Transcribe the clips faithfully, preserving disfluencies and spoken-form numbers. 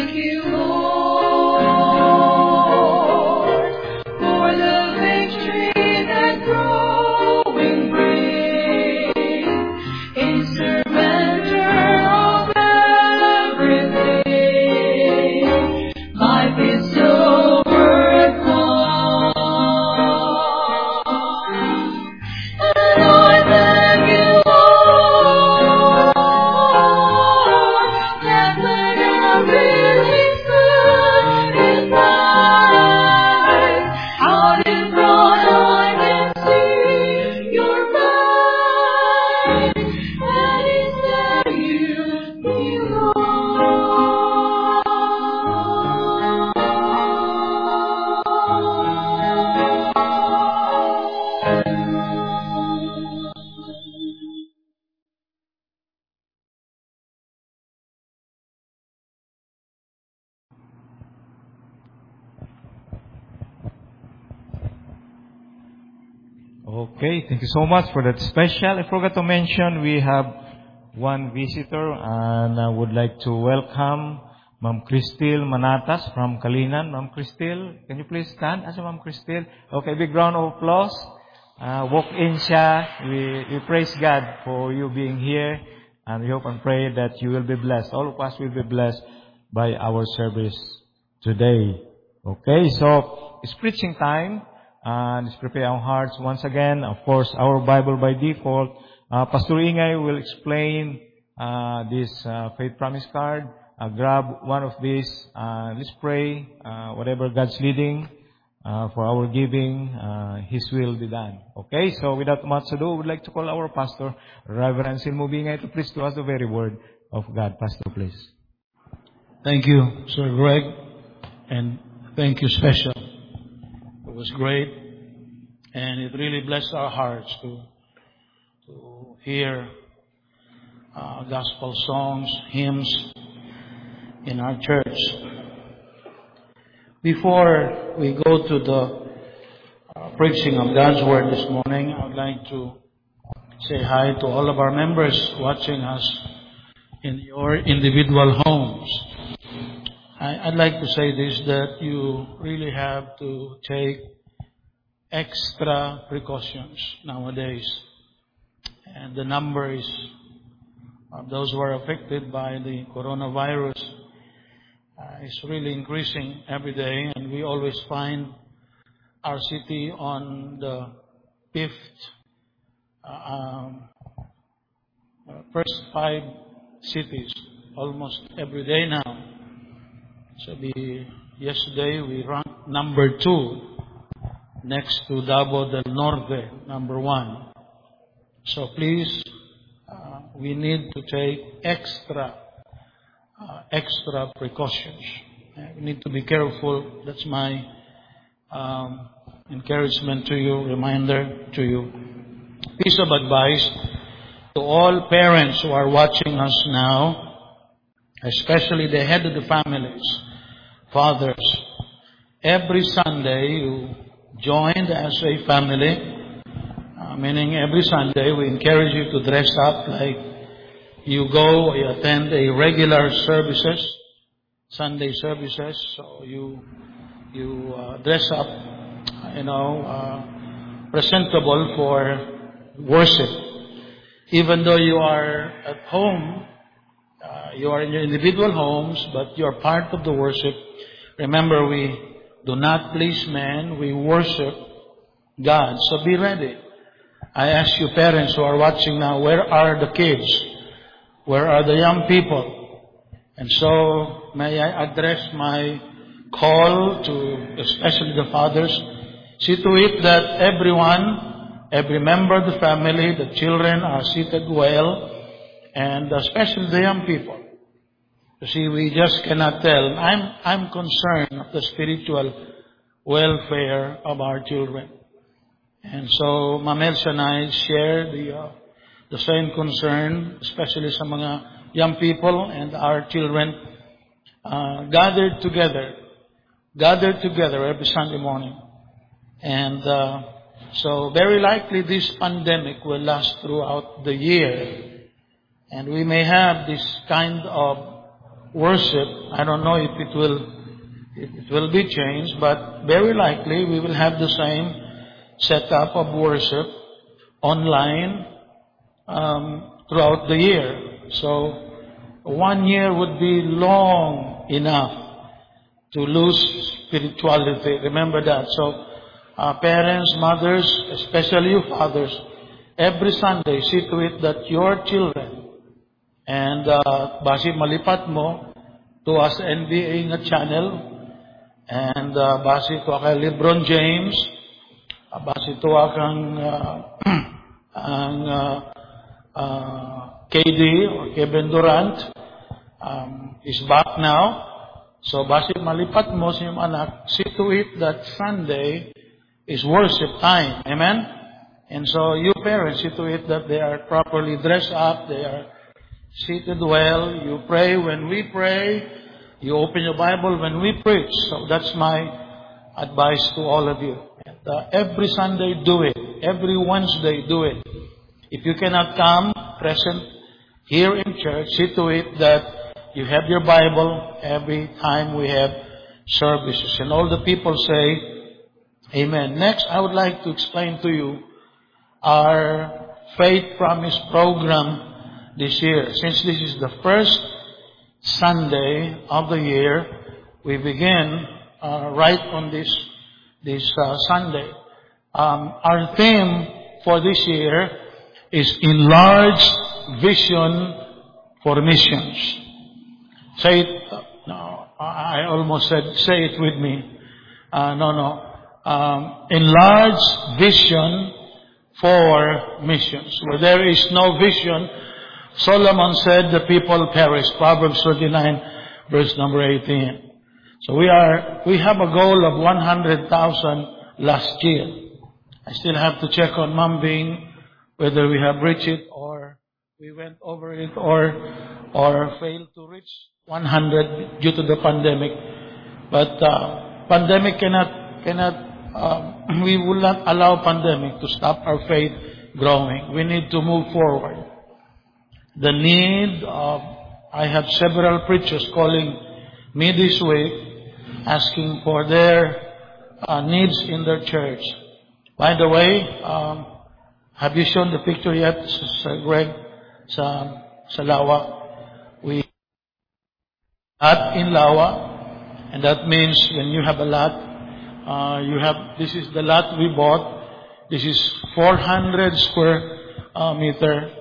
you, Lord, for the victory that growing brings in surrender of everything. Life is so worthwhile. And I thank you, Lord, that when I'm really satisfied, out in front I can see your mind, and it's that you Okay, thank you so much for that special. I forgot to mention we have one visitor, and I would like to welcome Ma'am Cristil Manatas from Kalinan. Ma'am Cristil, can you please stand? Asa Ma'am Cristil? Okay, big round of applause. Uh, walk in siya. We, we praise God for you being here, and we hope and pray that you will be blessed. All of us will be blessed by our service today. Okay, so it's preaching time. And let's prepare our hearts once again. Of course, our Bible by default. Uh, Pastor Ingay will explain uh, this uh, faith promise card. Uh, grab one of these. Uh, let's pray. Uh, whatever God's leading uh, for our giving, uh, His will be done. Okay, so without much ado, we would like to call our pastor, Reverend Silmo Bingay, to preach to us the very word of God. Pastor, please. Thank you, Sir Greg, and thank you special. It was great, and it really blessed our hearts to to hear uh, gospel songs, hymns in our church. Before we go to the uh, preaching of God's Word this morning, I would like to say hi to all of our members watching us in your individual homes. I, I'd like to say this, that you really have to take extra precautions nowadays. And the numbers of those who are affected by the coronavirus uh, is really increasing every day. And we always find our city on the fifth, uh, um, uh, first five cities almost every day now. So the, yesterday we ranked number two, next to Davao del Norte, number one. So please, uh, we need to take extra, uh, extra precautions. Uh, we need to be careful. That's my um, encouragement to you, reminder to you. Piece of advice to all parents who are watching us now, especially the head of the families, fathers. Every Sunday you join as a family, uh, meaning every Sunday we encourage you to dress up like you go, you attend a regular services, Sunday services. So you you uh, dress up, you know, uh, presentable for worship. Even though you are at home, uh, you are in your individual homes, but you are part of the worship. Remember, we do not please men, we worship God. So be ready. I ask you parents who are watching now, where are the kids? Where are the young people? And so may I address my call to especially the fathers. See to it that everyone, every member of the family, the children are seated well, and especially the young people. You see, we just cannot tell. I'm I'm concerned of the spiritual welfare of our children. And so, Ma'am Elsa and I share the, uh, the same concern, especially sa mga young people and our children uh, gathered together, gathered together every Sunday morning. And uh, so, very likely this pandemic will last throughout the year. And we may have this kind of worship, I don't know if it will if it will be changed, but very likely we will have the same setup of worship online um, throughout the year. So one year would be long enough to lose spirituality. Remember that. So uh, parents, mothers, especially you fathers, every Sunday see to it that your children and uh, basi malipat mo to us N B A nga channel and uh, basi to kay LeBron James, uh, basi to kang uh, ang uh, uh, K D or Kevin Durant um, is back now. So basi malipat mo sa iyong anak, see to it that Sunday is worship time. Amen? And so you parents see to it that they are properly dressed up, they are seated well, you pray when we pray, you open your Bible when we preach. So that's my advice to all of you. And, uh, every Sunday do it. Every Wednesday do it. If you cannot come present here in church, see to it that you have your Bible every time we have services. And all the people say, Amen. Next, I would like to explain to you our Faith Promise program this year. Since this is the first Sunday of the year, we begin uh, right on this this uh, Sunday. Um, our theme for this year is Enlarged Vision for Missions. Say it. No, I almost said, say it with me. Uh, no, no. Um, enlarged vision for missions. Where there is no vision, Solomon said the people perish. Proverbs thirty-nine, verse number eighteen. So we are, we have a goal of one hundred thousand last year. I still have to check on Mom Bing whether we have reached it or we went over it or, or failed to reach one hundred due to the pandemic. But, uh, pandemic cannot, cannot, uh, we will not allow pandemic to stop our faith growing. We need to move forward. The need of, I have several preachers calling me this week, asking for their uh, needs in their church. By the way, um, have you shown the picture yet, Sir Greg, sa, sa Lawa? We lot in Lawa, and that means when you have a lot, uh, you have, this is the lot we bought. This is four hundred square uh, meter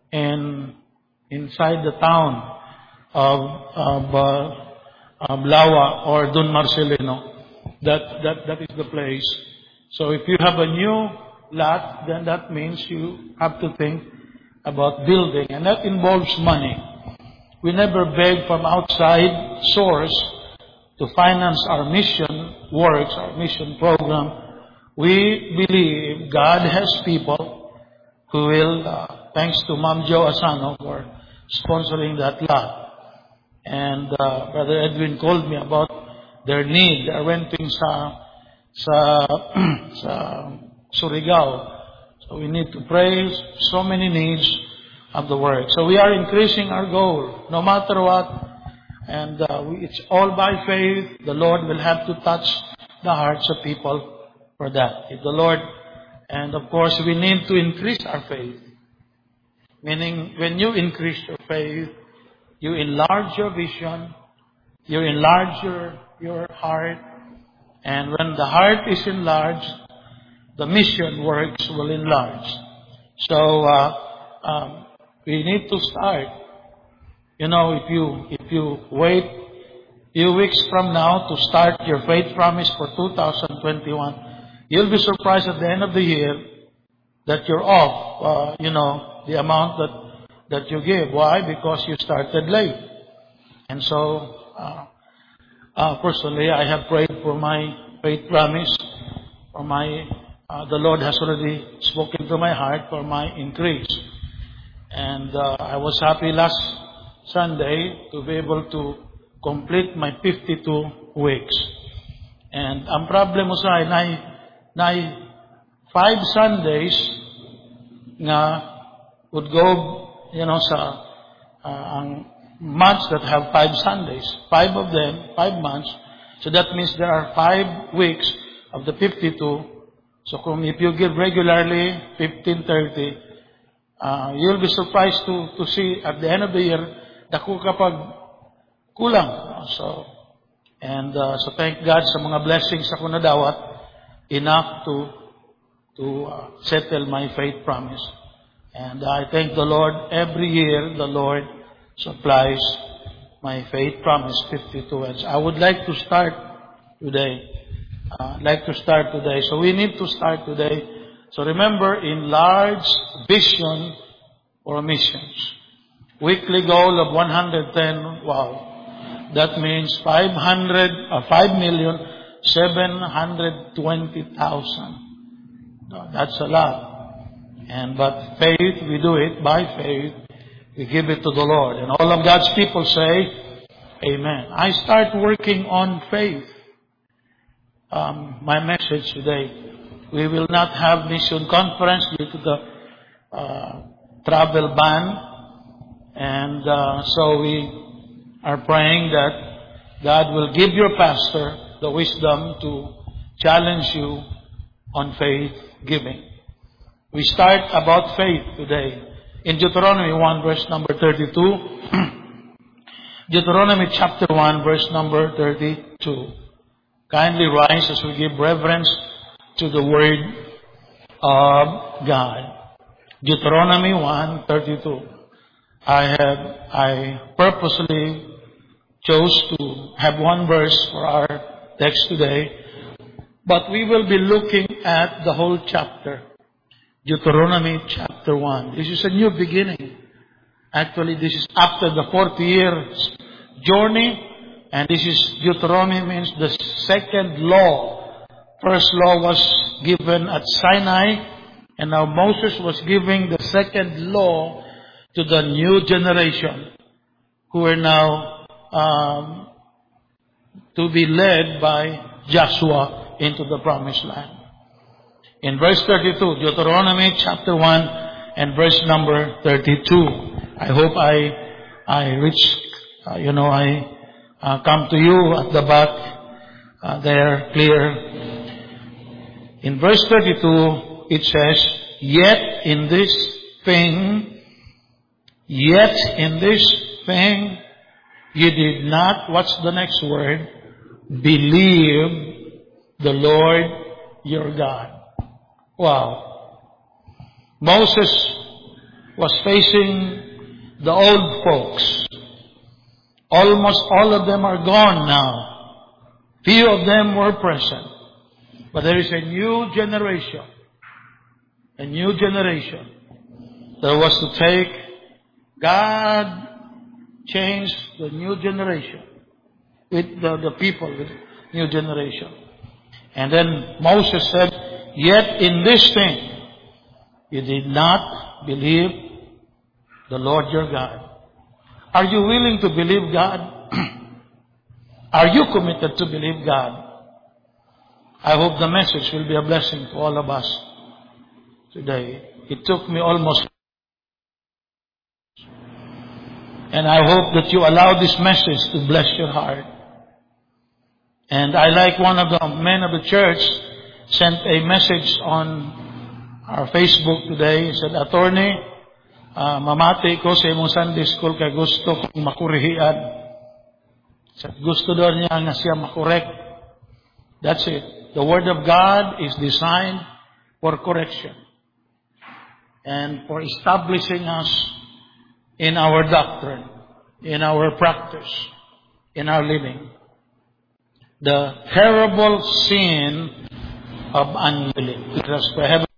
in inside the town of, of uh, um, Lawa or Don Marcelino. That, that, that is the place. So if you have a new lot, then that means you have to think about building. And that involves money. We never beg from outside source to finance our mission works, our mission program. We believe God has people who will, uh, thanks to Ma'am Jo Asano for sponsoring that lot. And uh, Brother Edwin called me about their need. They're renting sa, sa, sa Surigao. So we need to pray so many needs of the work. So we are increasing our goal, no matter what. And uh, we, it's all by faith. The Lord will have to touch the hearts of people for that. If the Lord, and of course we need to increase our faith. Meaning, when you increase your faith, you enlarge your vision, you enlarge your, your heart, and when the heart is enlarged, the mission works will enlarge. So, uh, um, we need to start. You know, if you, if you wait few weeks from now to start your faith promise for two thousand twenty-one, you'll be surprised at the end of the year that you're off, uh, you know, the amount that that you give. Why? Because you started late. And so, uh, uh, personally, I have prayed for my faith promise, for my, uh, the Lord has already spoken to my heart for my increase. And uh, I was happy last Sunday to be able to complete my fifty-two weeks. And ang problem mo sa ay, na five Sundays nga would go, you know, sa uh, ang months that have five Sundays. Five of them, five months. So that means there are five weeks of the fifty-two. So kung if you give regularly fifteen, thirty, uh, you'll be surprised to, to see at the end of the year, dako kapag kulang. So, and uh, so thank God sa mga blessings ako nadawat, enough to to uh, settle my faith promise. And I thank the Lord, every year the Lord supplies my faith promise, fifty-two. And I would like to start today. Uh, I'd like to start today. So we need to start today. So remember, enlarge vision for missions. Weekly goal of one hundred ten. Wow. That means five hundred, uh, five million, seven hundred twenty thousand. That's a lot. And but faith, we do it by faith. We give it to the Lord. And all of God's people say, Amen. I start working on faith. Um, my message today. We will not have mission conference due to the uh, travel ban. And uh, so we are praying that God will give your pastor the wisdom to challenge you on faith giving. We start about faith today. In Deuteronomy one, verse number thirty-two. Deuteronomy chapter one, verse number thirty-two. Kindly rise as we give reverence to the Word of God. Deuteronomy one, thirty-two. I have, I purposely chose to have one verse for our text today, but we will be looking at the whole chapter. Deuteronomy chapter one. This is a new beginning. Actually, this is after the forty years journey. And this is Deuteronomy means the second law. First law was given at Sinai. And now Moses was giving the second law to the new generation. Who are now um, to be led by Joshua into the promised land. In verse thirty-two, Deuteronomy chapter one and verse number thirty-two. I hope I, I reach, uh, you know, I uh, come to you at the back uh, there clear. In verse thirty-two, it says, Yet in this thing, yet in this thing, you did not, what's the next word? Believe the Lord your God. Wow. Moses was facing the old folks. Almost all of them are gone now. Few of them were present. But there is a new generation. A new generation. There was to take, God changed the new generation. With the, the people, with new generation. And then Moses said, Yet in this thing, you did not believe the Lord your God. Are you willing to believe God? Are you committed to believe God? I hope the message will be a blessing to all of us today. It took me almost, and I hope that you allow this message to bless your heart. And I like one of the men of the church sent a message on our Facebook today. He said, Attorney, uh, mamati ko sa imong Sunday school kay gusto kong makurihian. Said, gusto daw niya nga siya makorek. That's it. The Word of God is designed for correction and for establishing us in our doctrine, in our practice, in our living. The terrible sin of unbelief. Because we have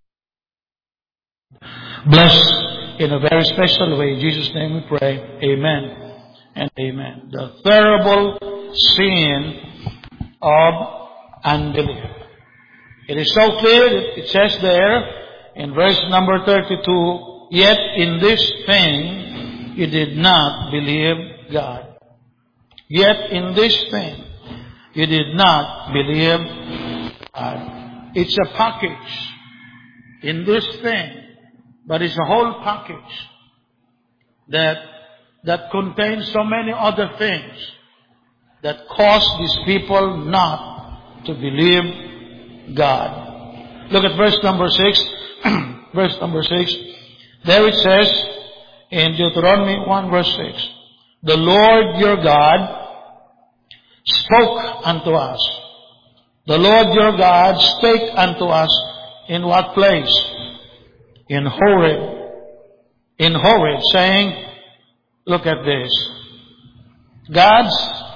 blessed in a very special way. In Jesus' name we pray. Amen and amen. The terrible sin of unbelief. It is so clear that it says there in verse number thirty-two, Yet in this thing you did not believe God. Yet in this thing you did not believe God. It's a package in this thing, but it's a whole package that that contains so many other things that cause these people not to believe God. Look at verse number six. Verse number six. There it says in Deuteronomy one verse six, the Lord your God spoke unto us. The Lord your God spake unto us in what place? In Horeb. In Horeb, saying, look at this. God's,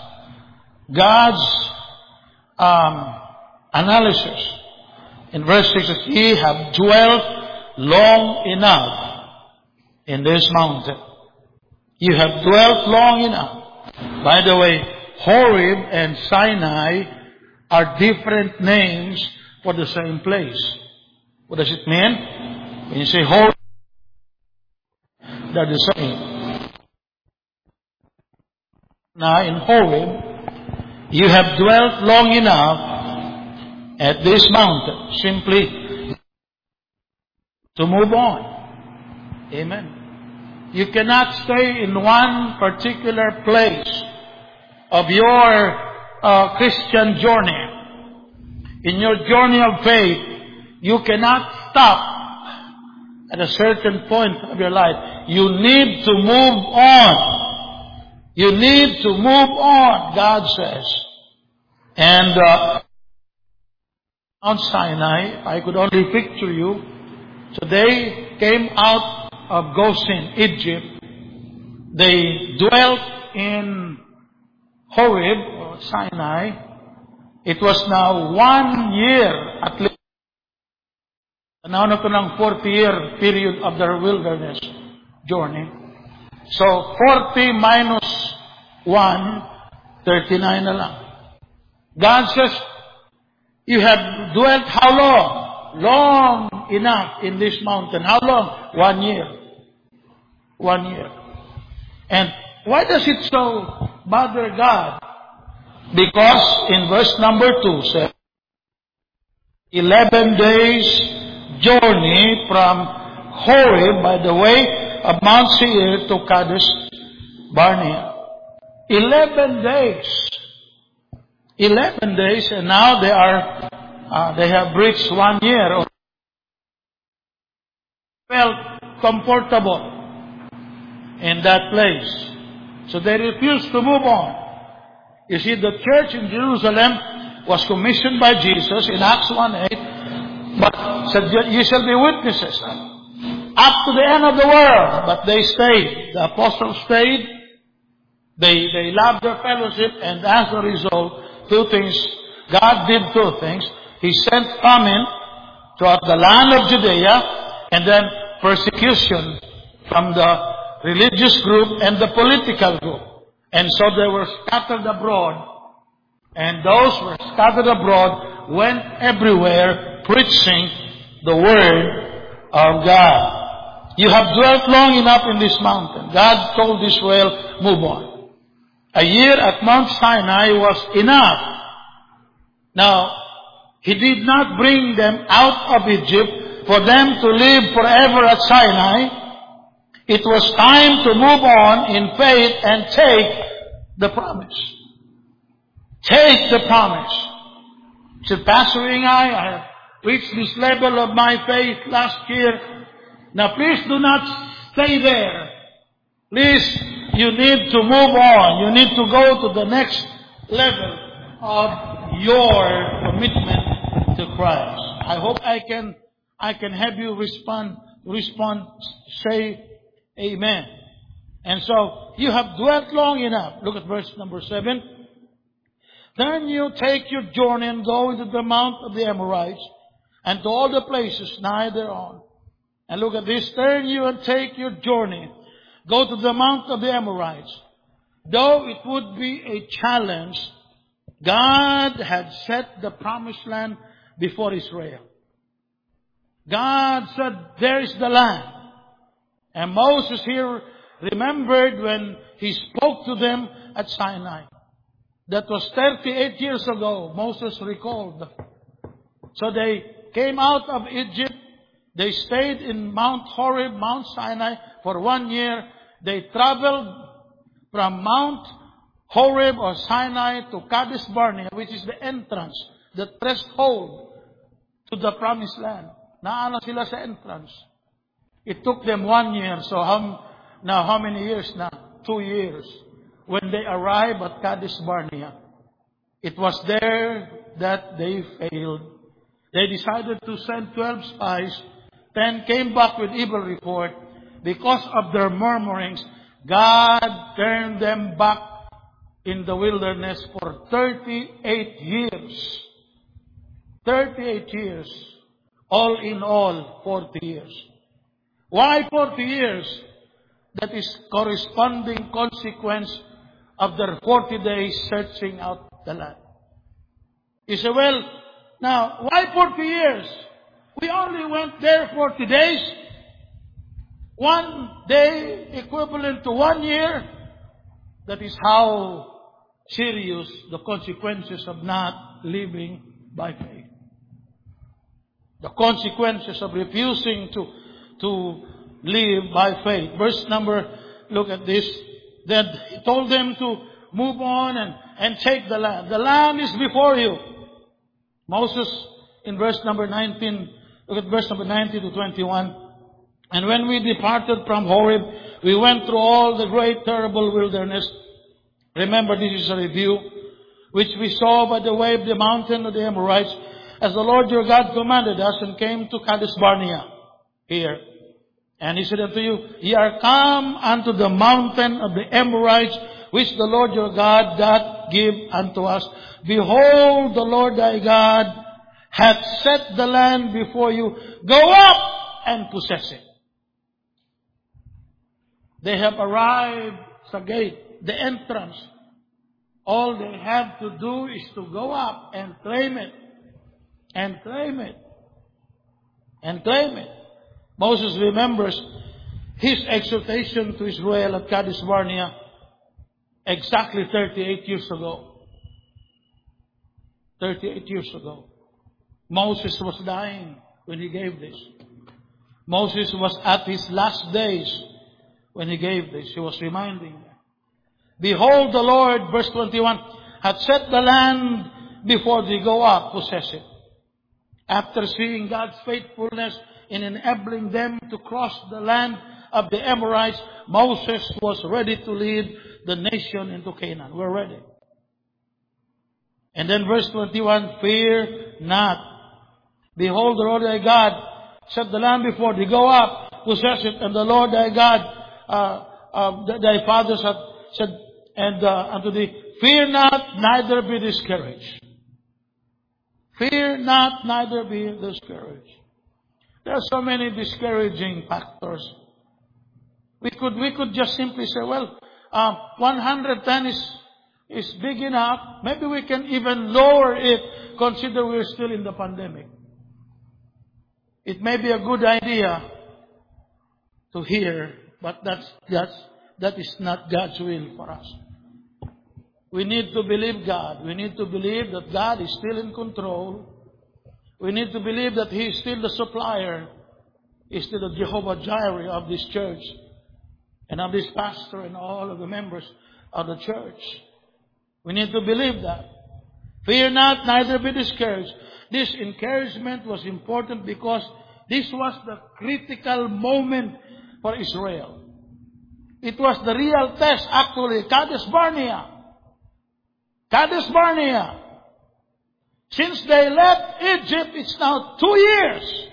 God's um, analysis. In verse six, ye have dwelt long enough in this mountain. You have dwelt long enough. By the way, Horeb and Sinai are different names for the same place. What does it mean? When you say Horeb, they're the same. Now in Horeb, you have dwelt long enough at this mountain, simply to move on. Amen. You cannot stay in one particular place of your uh, Christian journey. In your journey of faith, you cannot stop at a certain point of your life. You need to move on. You need to move on, God says. And uh, Mount Sinai, I could only picture you. So they came out of Goshen, Egypt. They dwelt in Horeb, or Sinai. It was now one year at least. Now na ito ng forty-year period of their wilderness journey. So, forty minus one, thirty-nine na lang. God says, you have dwelt how long? Long enough in this mountain. How long? One year. One year. And why does it so bother God? Because in verse number two says, eleven days journey from Horeb by the way of Mount Seir to Kadesh Barnea. Eleven days. Eleven days, and now they are, uh, they have reached one year. Felt comfortable in that place. So they refused to move on. You see, the church in Jerusalem was commissioned by Jesus in Acts one eight, but said, you shall be witnesses up to the end of the world. But they stayed. The apostles stayed. They, they loved their fellowship, and as a result, two things, God did two things. He sent famine throughout the land of Judea, and then persecution from the religious group and the political group. And so they were scattered abroad. And those who were scattered abroad went everywhere preaching the word of God. You have dwelt long enough in this mountain. God told Israel, move on. A year at Mount Sinai was enough. Now, He did not bring them out of Egypt for them to live forever at Sinai. It was time to move on in faith and take the promise. Take the promise. Said, Pastor Ingai, I have reached this level of my faith last year. Now please do not stay there. Please, you need to move on. You need to go to the next level of your commitment to Christ. I hope I can, I can have you respond, respond, say amen. And so, you have dwelt long enough. Look at verse number seven. Then you take your journey and go into the mount of the Amorites and to all the places nigh thereon. And look at this. Turn you and take your journey. Go to the mount of the Amorites. Though it would be a challenge, God had set the promised land before Israel. God said, there is the land. And Moses here remembered when he spoke to them at Sinai. That was thirty-eight years ago. Moses recalled. So they came out of Egypt. They stayed in Mount Horeb, Mount Sinai for one year. They traveled from Mount Horeb or Sinai to Kadesh Barnea, which is the entrance, the threshold to the promised land. Naana sila sa entrance. It took them one year. So how, now how many years now? Two years. When they arrived at Kadesh Barnea, it was there that they failed. They decided to send twelve spies. Ten came back with evil report. Because of their murmurings, God turned them back in the wilderness for thirty-eight years. thirty-eight years. All in all, forty years. Why forty years? That is corresponding consequence of their forty days searching out the land. You say, well, now, why forty years? We only went there forty days. One day equivalent to one year. That is how serious the consequences of not living by faith. The consequences of refusing to, to live by faith. Verse number, look at this. Then he told them to move on and, and take the land. The land is before you. Moses, in verse number nineteen, look at verse number nineteen to twenty-one. And when we departed from Horeb, we went through all the great terrible wilderness. Remember, this is a review, which we saw by the way of the mountain of the Amorites, as the Lord your God commanded us, and came to Kadesh Barnea, here. And he said unto you, Ye are come unto the mountain of the Amorites, which the Lord your God doth give unto us. Behold, the Lord thy God hath set the land before you. Go up and possess it. They have arrived sa gate, the entrance. All they have to do is to go up and claim it. And claim it. And claim it. Moses remembers his exhortation to Israel at Kadesh Barnea exactly thirty-eight years ago. thirty-eight years ago. Moses was dying when he gave this. Moses was at his last days when he gave this. He was reminding them. Behold, the Lord, verse twenty-one, hath set the land before thee. Go up, possess it. After seeing God's faithfulness in enabling them to cross the land of the Amorites, Moses was ready to lead the nation into Canaan. We're ready. And then verse twenty-one, fear not. Behold, the Lord thy God set the land before thee. Go up, possess it. And the Lord thy God, uh, uh, thy fathers have said, and uh, unto thee, fear not, neither be discouraged. Fear not, neither be discouraged. There are so many discouraging factors. We could we could just simply say, well, um, one hundred ten is is big enough. Maybe we can even lower it. Consider we're still in the pandemic. It may be a good idea to hear, but that's that's that is not God's will for us. We need to believe God. We need to believe that God is still in control. We need to believe that He is still the supplier. He is still the Jehovah Jireh of this church and of this pastor and all of the members of the church. We need to believe that. Fear not, neither be discouraged. This encouragement was important because this was the critical moment for Israel. It was the real test, actually. Kadesh Barnea. Kadesh Barnea. Since they left Egypt, it's now two years.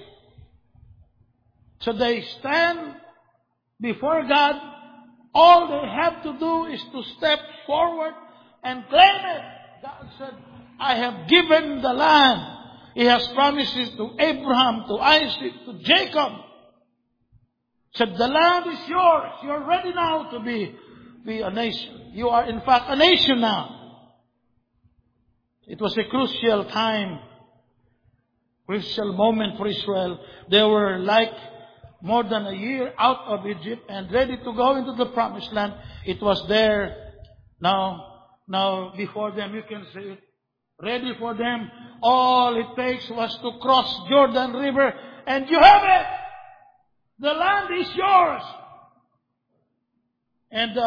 So they stand before God. All they have to do is to step forward and claim it. God said, I have given the land. He has promised it to Abraham, to Isaac, to Jacob. Said, the land is yours. You're ready now to be, be a nation. You are in fact a nation now. It was a crucial time, crucial moment for Israel. They were like more than a year out of Egypt and ready to go into the promised land. It was there now, now before them. You can see it. Ready for them. All it takes was to cross Jordan River and you have it. The land is yours. And uh,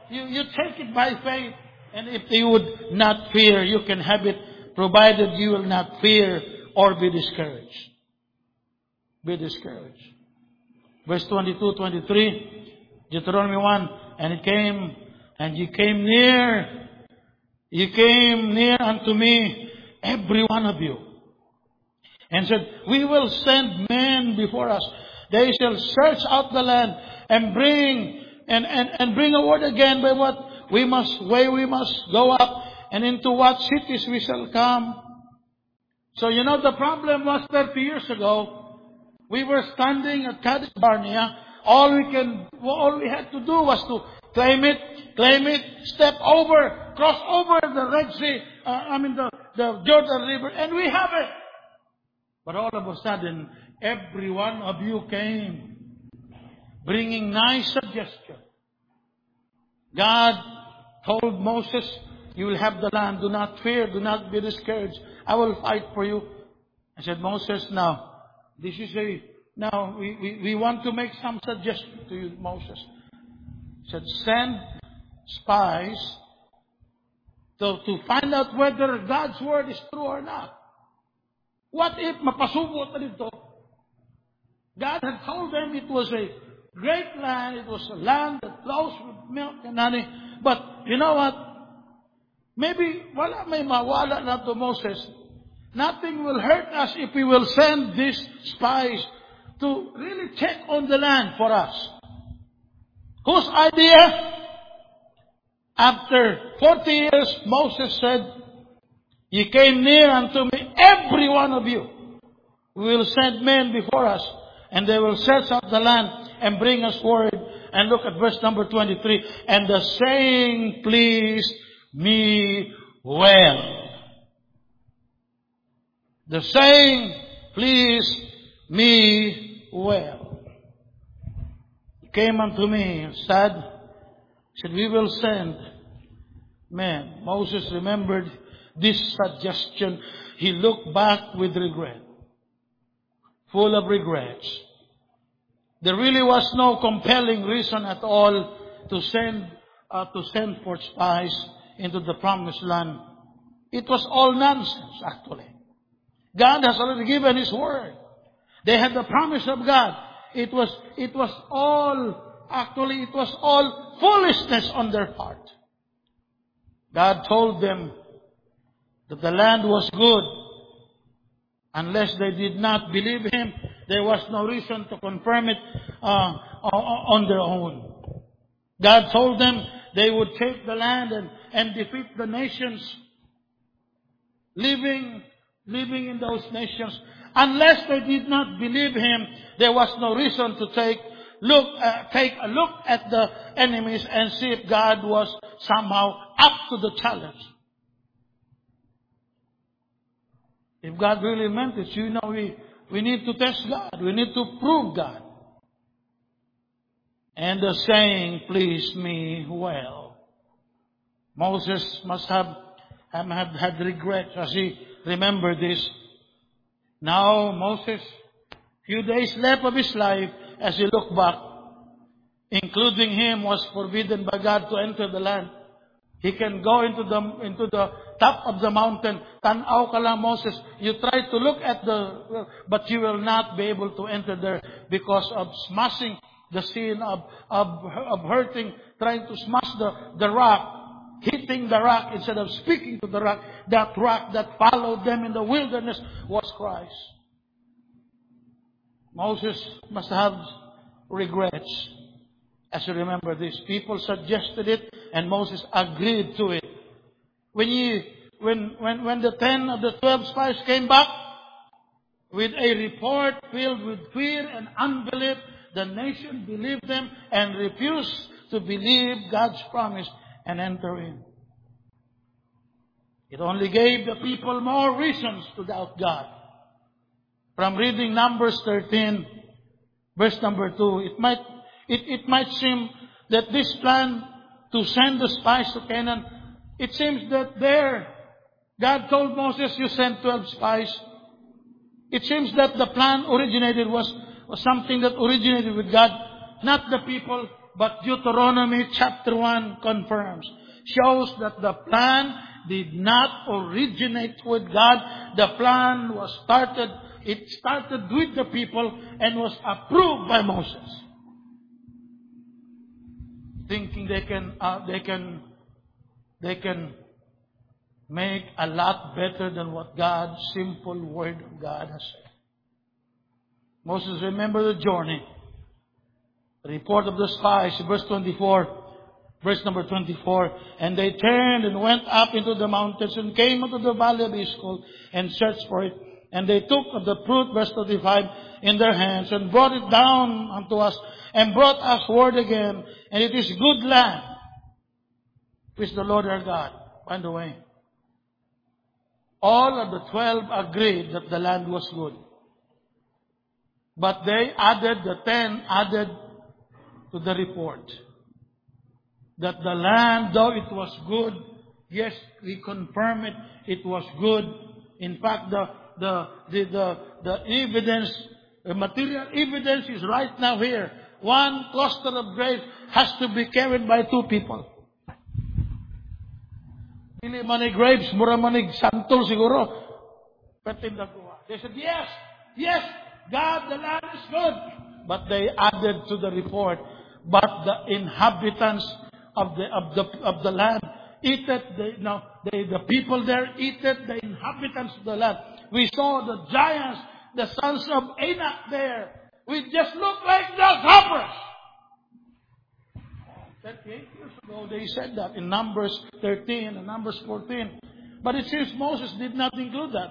you, you take it by faith. And if you would not fear, you can have it, provided you will not fear or be discouraged. Be discouraged. Verse twenty-two, twenty-three, Deuteronomy one, and it came, and ye came near, ye came near unto me, every one of you, and said, we will send men before us. They shall search out the land and bring, and, and, and bring a word again by what we must, way we must go up, and into what cities we shall come. So you know the problem was thirty years ago. We were standing at Kadesh Barnea. All we can, all we had to do was to claim it, claim it, step over, cross over the Red Sea, uh, I mean the, the Jordan River, and we have it. But all of a sudden, every one of you came, bringing nice suggestion. God told Moses, you will have the land. Do not fear. Do not be discouraged. I will fight for you. I said, Moses, now, this is a, now we, we, we want to make some suggestion to you, Moses. He said, send spies to, to find out whether God's word is true or not. What if mapasubo ta dito? God had told them it was a great land. It was a land that flows with milk and honey. But you know what? Maybe wala may mawala na to Moses. Nothing will hurt us if we will send these spies to really check on the land for us. Whose idea? After forty years, Moses said, ye came near unto me, every one of you. We will send men before us, and they will search out the land and bring us word. And look at verse number twenty-three. And the saying pleased me well. The saying pleased me well. He came unto me, said, said, we will send men. Moses remembered this suggestion. He looked back with regret. Full of regrets. There really was no compelling reason at all to send uh, to send for spies into the promised land. It was all nonsense, actually. God has already given His word. They had the promise of God. It was, it was all, actually, it was all foolishness on their part. God told them that the land was good. Unless they did not believe Him, there was no reason to confirm it uh, on their own. God told them they would take the land and, and defeat the nations living, living in those nations. Unless they did not believe Him, there was no reason to take look uh, take a look at the enemies and see if God was somehow up to the challenge. If God really meant it, you know, we, we need to test God. We need to prove God. And the saying pleased me well. Moses must have, have had regrets as he remembered this. Now Moses, few days left of his life as he looked back, including him, was forbidden by God to enter the land. He can go into the into the top of the mountain. Tanaw ka lang, Moses. You try to look at the, but you will not be able to enter there because of smashing the sin of of, of hurting, trying to smash the, the rock, hitting the rock instead of speaking to the rock. That rock that followed them in the wilderness was Christ. Moses must have regrets. As you remember this, people suggested it and Moses agreed to it. When you, when, when, when the ten of the twelve spies came back with a report filled with fear and unbelief, the nation believed them and refused to believe God's promise and enter in. It only gave the people more reasons to doubt God. From reading Numbers thirteen, verse number two, it might It, it might seem that this plan to send the spies to Canaan, it seems that there, God told Moses, you send twelve spies. It seems that the plan originated was, was something that originated with God, not the people. But Deuteronomy chapter one confirms, shows that the plan did not originate with God. The plan was started, it started with the people and was approved by Moses. Thinking they can, uh, they can, they can make a lot better than what God's simple word of God has said. Moses remembered the journey. The report of the spies, verse twenty-four. Verse number twenty-four. And they turned and went up into the mountains and came unto the valley of Eshcol and searched for it. And they took of the fruit, verse thirty-five, in their hands and brought it down unto us and brought us word again. And it is good land, which the Lord our God. By the way, all of the twelve agreed that the land was good. But they added, the ten added to the report. That the land, though it was good, yes, we confirm it, it was good. In fact, the, the, the, the, the evidence, the material evidence is right now here. One cluster of grapes has to be carried by two people. Dili manig grapes, mura manig santol siguro. Petin nakuha. They said, yes, yes, God, the land is good. But they added to the report, but the inhabitants of the of the of the land eat it. They, no, they, the people there eat it. The inhabitants of the land. We saw the giants, the sons of Anak there. We just look like grasshoppers. thirty-eight years ago, they said that in Numbers thirteen and Numbers fourteen. But it seems Moses did not include that.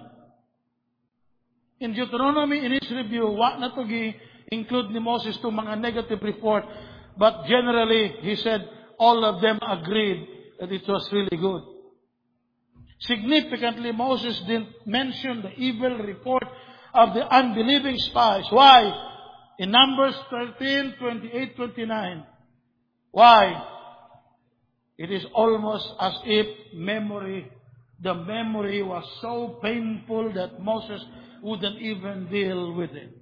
In Deuteronomy, in his review, wa na to gi include ni Moses to mga negative report. But generally, he said, all of them agreed that it was really good. Significantly, Moses didn't mention the evil report of the unbelieving spies. Why? In Numbers thirteen, twenty-eight, twenty-nine. Why? It is almost as if memory, the memory was so painful that Moses wouldn't even deal with it.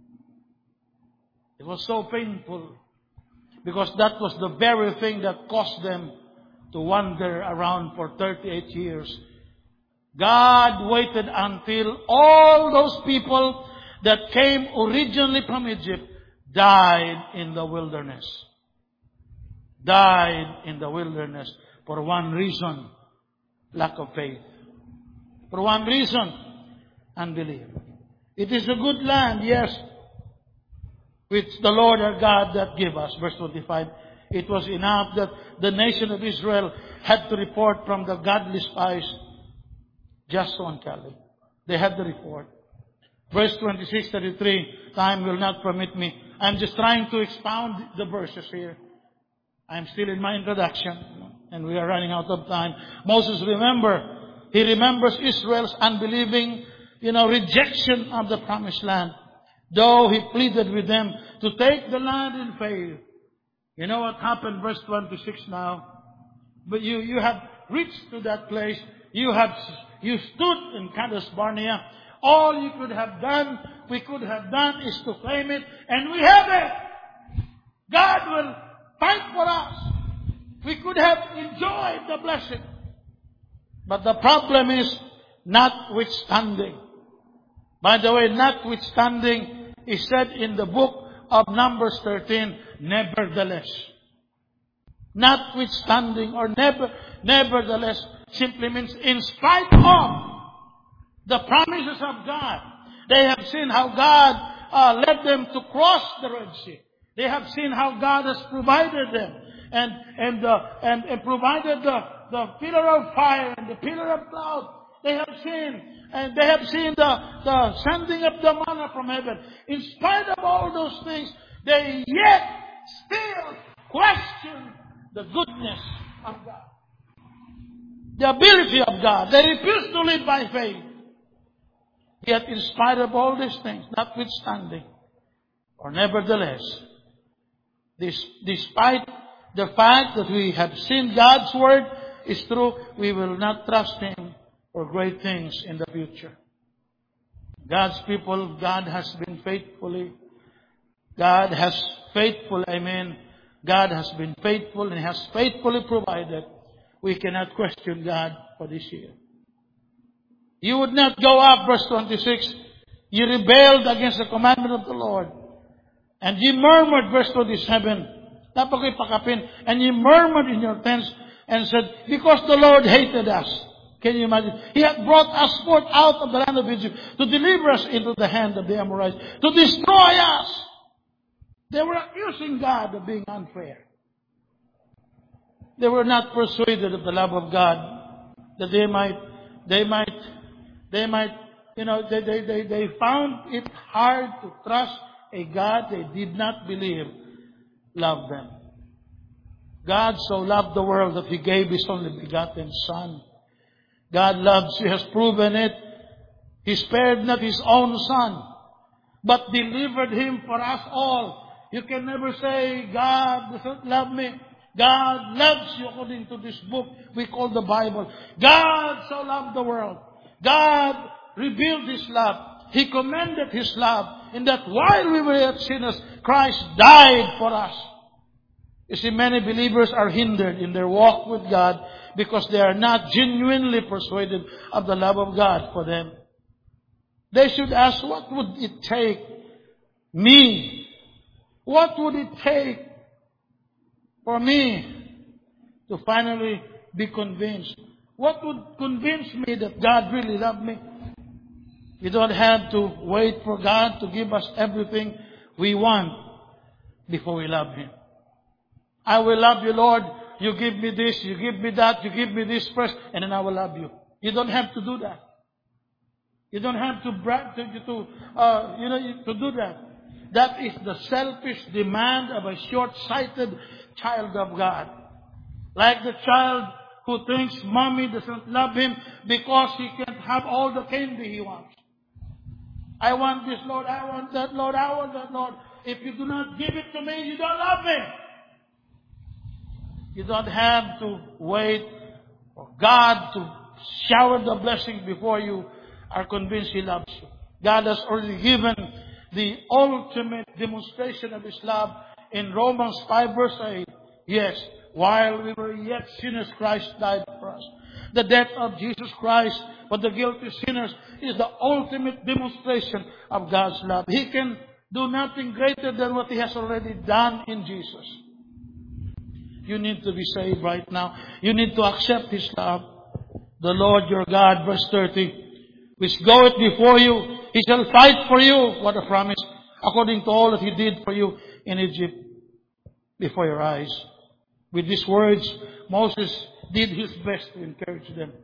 It was so painful. Because that was the very thing that caused them to wander around for thirty-eight years. God waited until all those people that came originally from Egypt died in the wilderness. Died in the wilderness for one reason, lack of faith. For one reason, unbelief. It is a good land, yes, which the Lord our God that gave us. Verse twenty-five. It was enough that the nation of Israel had to report from the godly spies. Just so and Caleb. They had the report. Verse twenty-six, thirty-three. Time will not permit me. I'm just trying to expound the verses here. I'm still in my introduction. And we are running out of time. Moses, remember, he remembers Israel's unbelieving, you know, rejection of the promised land. Though he pleaded with them to take the land in faith. You know what happened, verse twenty-six now? But you, you have reached to that place. You have, you stood in Kadesh Barnea. All you could have done, we could have done is to claim it. And we have it. God will fight for us. We could have enjoyed the blessing. But the problem is, notwithstanding. By the way, notwithstanding is said in the book of Numbers thirteen, nevertheless. Notwithstanding or never, nevertheless simply means in spite of the promises of God. They have seen how God uh, led them to cross the Red Sea. They have seen how God has provided them and and uh, and, and provided the, the pillar of fire and the pillar of cloud. They have seen, and they have seen the, the sending of the manna from heaven. In spite of all those things, they yet still question the goodness of God. The ability of God. They refuse to live by faith. Yet in spite of all these things, notwithstanding, or nevertheless, this, despite the fact that we have seen God's word is true, we will not trust Him for great things in the future. God's people, God has been faithfully, God has faithful, I mean, God has been faithful and has faithfully provided. We cannot question God for this year. You would not go up, verse twenty-six. You rebelled against the commandment of the Lord. And ye murmured, verse twenty-seven. Napakipakapin. And ye murmured in your tents and said, because the Lord hated us. Can you imagine? He had brought us forth out of the land of Egypt to deliver us into the hand of the Amorites, to destroy us. They were accusing God of being unfair. They were not persuaded of the love of God, that they might, they might, they might, you know, they, they, they, they found it hard to trust a God they did not believe loved them. God so loved the world that He gave His only begotten Son. God loves you, has proven it. He spared not His own Son, but delivered Him for us all. You can never say, God doesn't love me. God loves you according to this book we call the Bible. God so loved the world. God revealed His love. He commended His love in that while we were yet sinners, Christ died for us. You see, many believers are hindered in their walk with God because they are not genuinely persuaded of the love of God for them. They should ask, what would it take me? What would it take for me to finally be convinced? What would convince me that God really loved me? We don't have to wait for God to give us everything we want before we love Him. I will love you, Lord. You give me this, you give me that, you give me this first, and then I will love you. You don't have to do that. You don't have to brag to, to uh, you know, to do that. That is the selfish demand of a short-sighted child of God. Like the child who thinks mommy doesn't love him because he can't have all the candy he wants. I want this, Lord. I want that, Lord. I want that, Lord. If you do not give it to me, you don't love me. You don't have to wait for God to shower the blessing before you are convinced He loves you. God has already given the ultimate demonstration of His love in Romans five verse eight. Yes, while we were yet sinners, Christ died for us. The death of Jesus Christ for the guilty sinners is the ultimate demonstration of God's love. He can do nothing greater than what He has already done in Jesus. You need to be saved right now. You need to accept His love. The Lord your God, verse thirty, which goeth before you, He shall fight for you. What a promise. According to all that He did for you in Egypt before your eyes. With these words, Moses did his best to encourage them.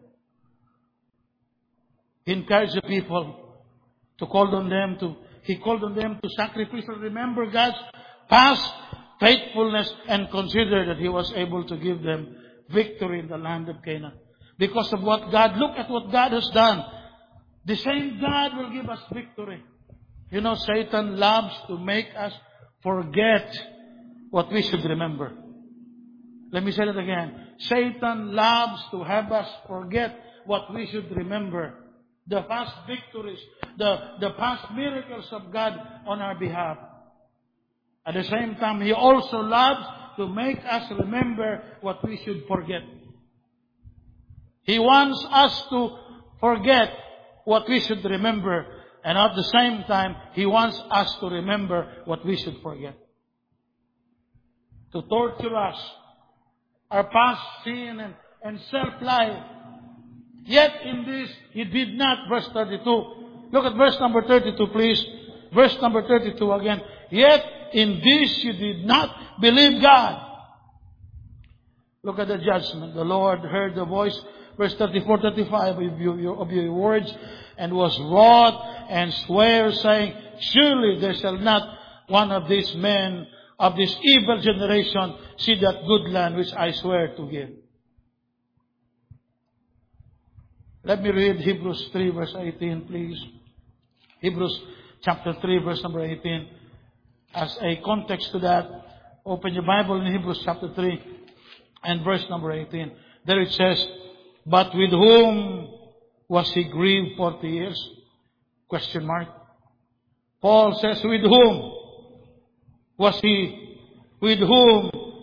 He encouraged the people to call on them to, He called on them to sacrificially remember God's past faithfulness and consider that He was able to give them victory in the land of Canaan. Because of what God, look at what God has done. The same God will give us victory. You know, Satan loves to make us forget what we should remember. Let me say that again. Satan loves to have us forget what we should remember. The past victories, the, the past miracles of God on our behalf. At the same time, he also loves to make us remember what we should forget. He wants us to forget what we should remember. And at the same time, He wants us to remember what we should forget. To torture us, our past sin and, and self-life. Yet in this, He did not, verse thirty-two. Look at verse number thirty-two, please. Verse number thirty-two again. Yet in this you did not believe God. Look at the judgment. The Lord heard the voice, verse thirty-four, thirty-five of your, of your words, and was wroth and sware, saying, surely there shall not one of these men of this evil generation see that good land which I swear to give. Let me read Hebrews three, verse eighteen, please. Hebrews chapter three, verse number eighteen. As a context to that, open your Bible in Hebrews chapter three and verse number eighteen. There it says, but with whom was He grieved forty years? Question mark. Paul says, with whom was He, with whom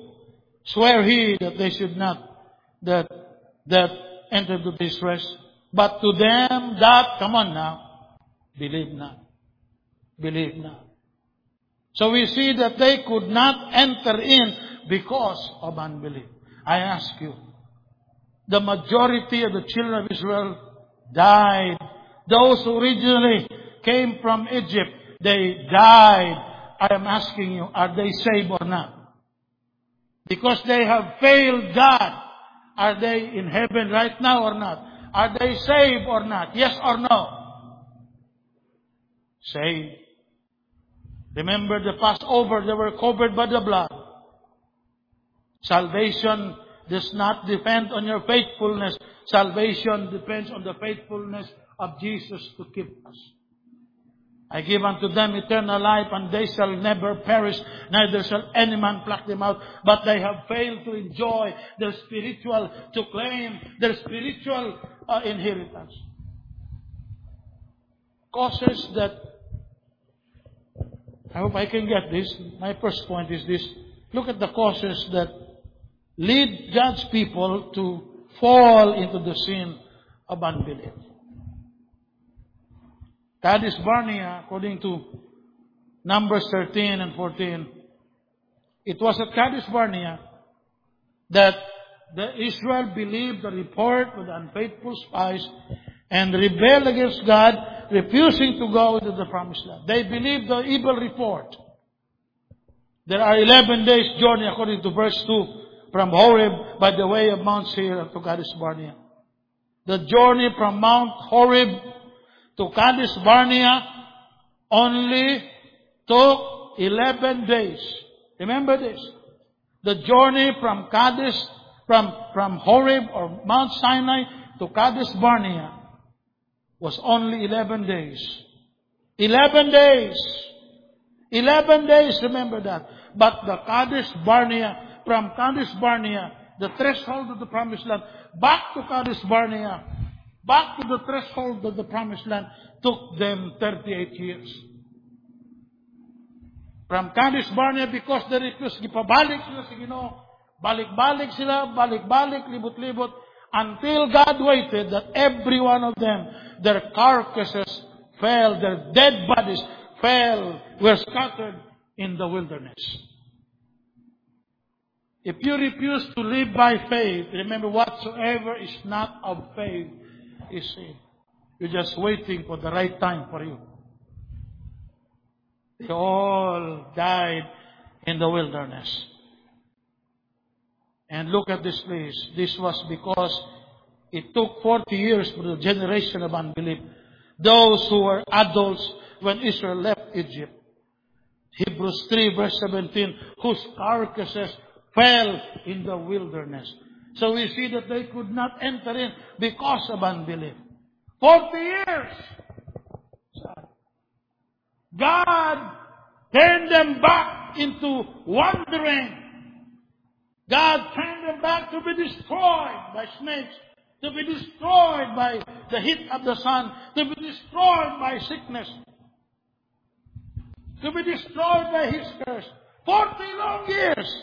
Swear he that they should not, that, that enter to this rest. But to them that, come on now, believe not. Believe not. So we see that they could not enter in because of unbelief. I ask you, the majority of the children of Israel died. Those who originally came from Egypt, they died. I am asking you, are they saved or not? Because they have failed God. Are they in heaven right now or not? Are they saved or not? Yes or no? Saved. Remember the Passover, they were covered by the blood. Salvation does not depend on your faithfulness. Salvation depends on the faithfulness of Jesus to keep us. I give unto them eternal life, and they shall never perish, neither shall any man pluck them out. But they have failed to enjoy their spiritual, to claim their spiritual uh, inheritance. Causes that, I hope I can get this. My first point is this. Look at the causes that lead God's people to fall into the sin of unbelief. Kadesh Barnea, according to Numbers thirteen and fourteen, it was at Kadesh Barnea that the Israel believed the report of the unfaithful spies and rebelled against God, refusing to go into the promised land. They believed the evil report. There are eleven days journey, according to verse two, from Horeb by the way of Mount Seir to Kadesh Barnea. The journey from Mount Horeb to Kadesh Barnea only took eleven days. Remember this. The journey from Kadesh, from, from Horeb or Mount Sinai to Kadesh Barnea was only eleven days. Eleven days. Eleven days, remember that. But the Kadesh Barnea, from Kadesh Barnea, the threshold of the promised land, back to Kadesh Barnea, back to the threshold of the promised land, took them thirty-eight years. From Kadesh Barnea, because they refused, gipabalik sila sa Ginoo, balik-balik sila, balik-balik, libot-libot, until God waited that every one of them, their carcasses fell, their dead bodies fell, were scattered in the wilderness. If you refuse to live by faith, remember, whatsoever is not of faith is sin. You're just waiting for the right time for you. They all died in the wilderness. And look at this place. This was because it took forty years for the generation of unbelief. Those who were adults when Israel left Egypt. Hebrews three verse seventeen, whose carcasses fell in the wilderness. So we see that they could not enter in because of unbelief. Forty years. God turned them back into wandering. God turned them back to be destroyed by snakes, to be destroyed by the heat of the sun, to be destroyed by sickness, to be destroyed by his curse. Forty long years,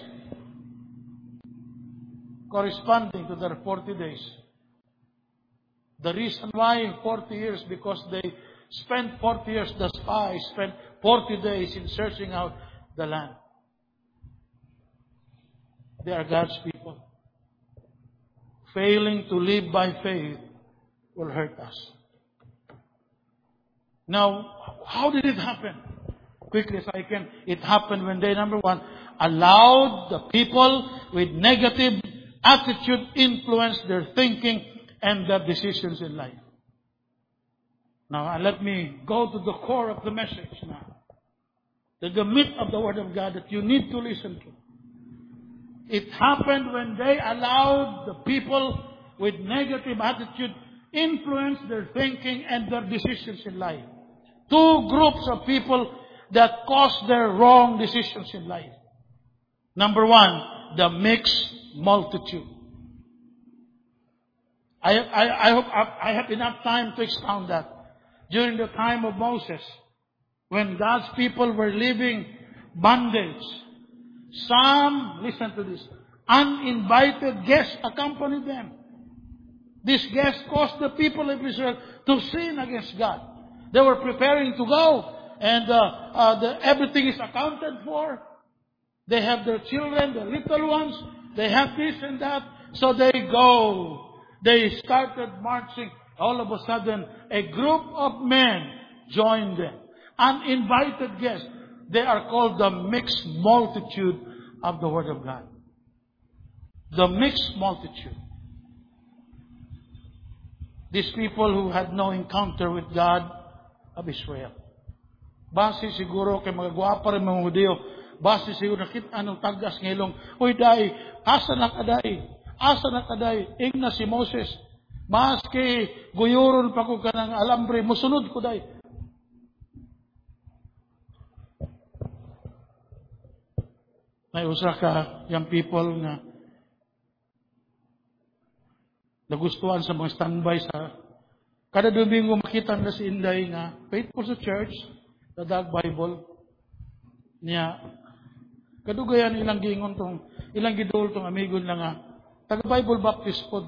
corresponding to their forty days. The reason why forty years, because they spent forty years, the spies spent forty days in searching out the land. They are God's people. Failing to live by faith will hurt us. Now, how did it happen? Quickly as I can. It happened when they, number one, allowed the people with negative attitude influence their thinking and their decisions in life. Now, let me go to the core of the message now. The, the meat of the Word of God that you need to listen to. It happened when they allowed the people with negative attitude influence their thinking and their decisions in life. Two groups of people that caused their wrong decisions in life. Number one, the mixed multitude. I, I, I hope I have enough time to expound that. During the time of Moses, when God's people were living bondage, some, listen to this, Uninvited guests accompanied them. These guests caused the people of Israel to sin against God. They were preparing to go, and uh, uh, the, everything is accounted for. They have their children, the little ones. They have this and that. So they go. They started marching. All of a sudden, a group of men joined them. Uninvited guests. They are called the mixed multitude of the Word of God. The mixed multitude. These people who had no encounter with God of Israel. Base siguro kay mga gwapa rin mga Hudyo. Base siguro nakita anong tagas ngilong. Uy, day, asa na kaday? Asa na kaday? Ing na si Moses. Maski guyuron pa ko kanang alambre, musunod ko day. May usa ka yung people na nagustuhan sa mga standby sa kada Domingo makita na si Inday nga faithful sa church, nadag Bible niya. Kadugayan ilang gingon tong ilang gidol tong amigo na nga taga Bible Baptist pod.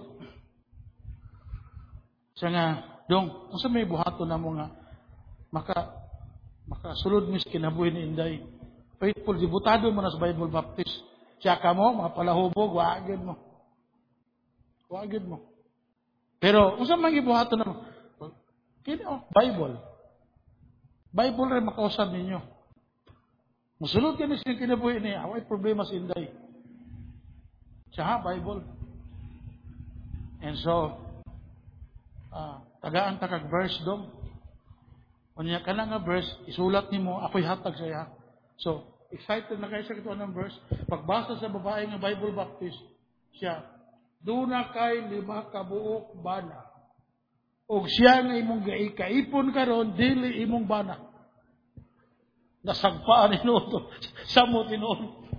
Siya nga dong unsa may buhaton namo nga maka makasulod mis kinabuhi ni Inday. Faithful, dibutado mo na sa Bible Baptist. Siya ka mo, mga palahubog, waagid mo. Waagid mo. Pero, kung saan magibuhato na mo? Kini, oh, Bible. Bible rin makausap ninyo. Musulod ka na siya kinabuhi niya. Away problema sa Inday. Siya ha, Bible. And so, uh, tagaan takag verse dong. Kanya ka na nga verse, isulat ni mo, ako'y hatag sa iya. So, excited na kayo sa kito ng verse. Pagbasa sa babae ng Bible Baptist, siya, duna kay lima kabuok bana. O siya nga imong gaikaipon karon dili imong bana. Nasagpaan ni Noto. Samo tinuon.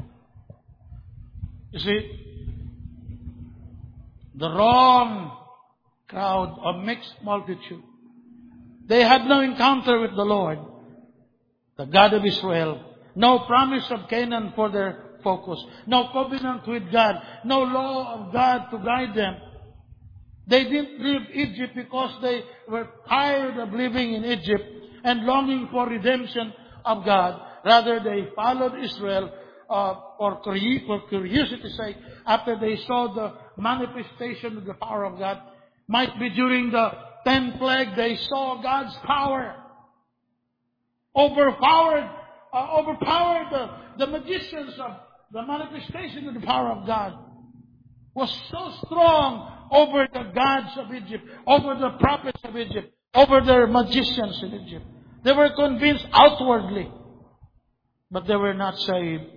You see, the wrong crowd or mixed multitude. They had no encounter with the Lord, the God of Israel. No promise of Canaan for their focus. No covenant with God. No law of God to guide them. They didn't leave Egypt because they were tired of living in Egypt and longing for redemption of God. Rather, they followed Israel uh, for curiosity's sake after they saw the manifestation of the power of God. Might be during the tenth plague, they saw God's power. Overpowered Uh, overpowered the, the magicians of the manifestation of the power of God. Was so strong over the gods of Egypt, over the prophets of Egypt, over their magicians in Egypt. They were convinced outwardly, but they were not saved.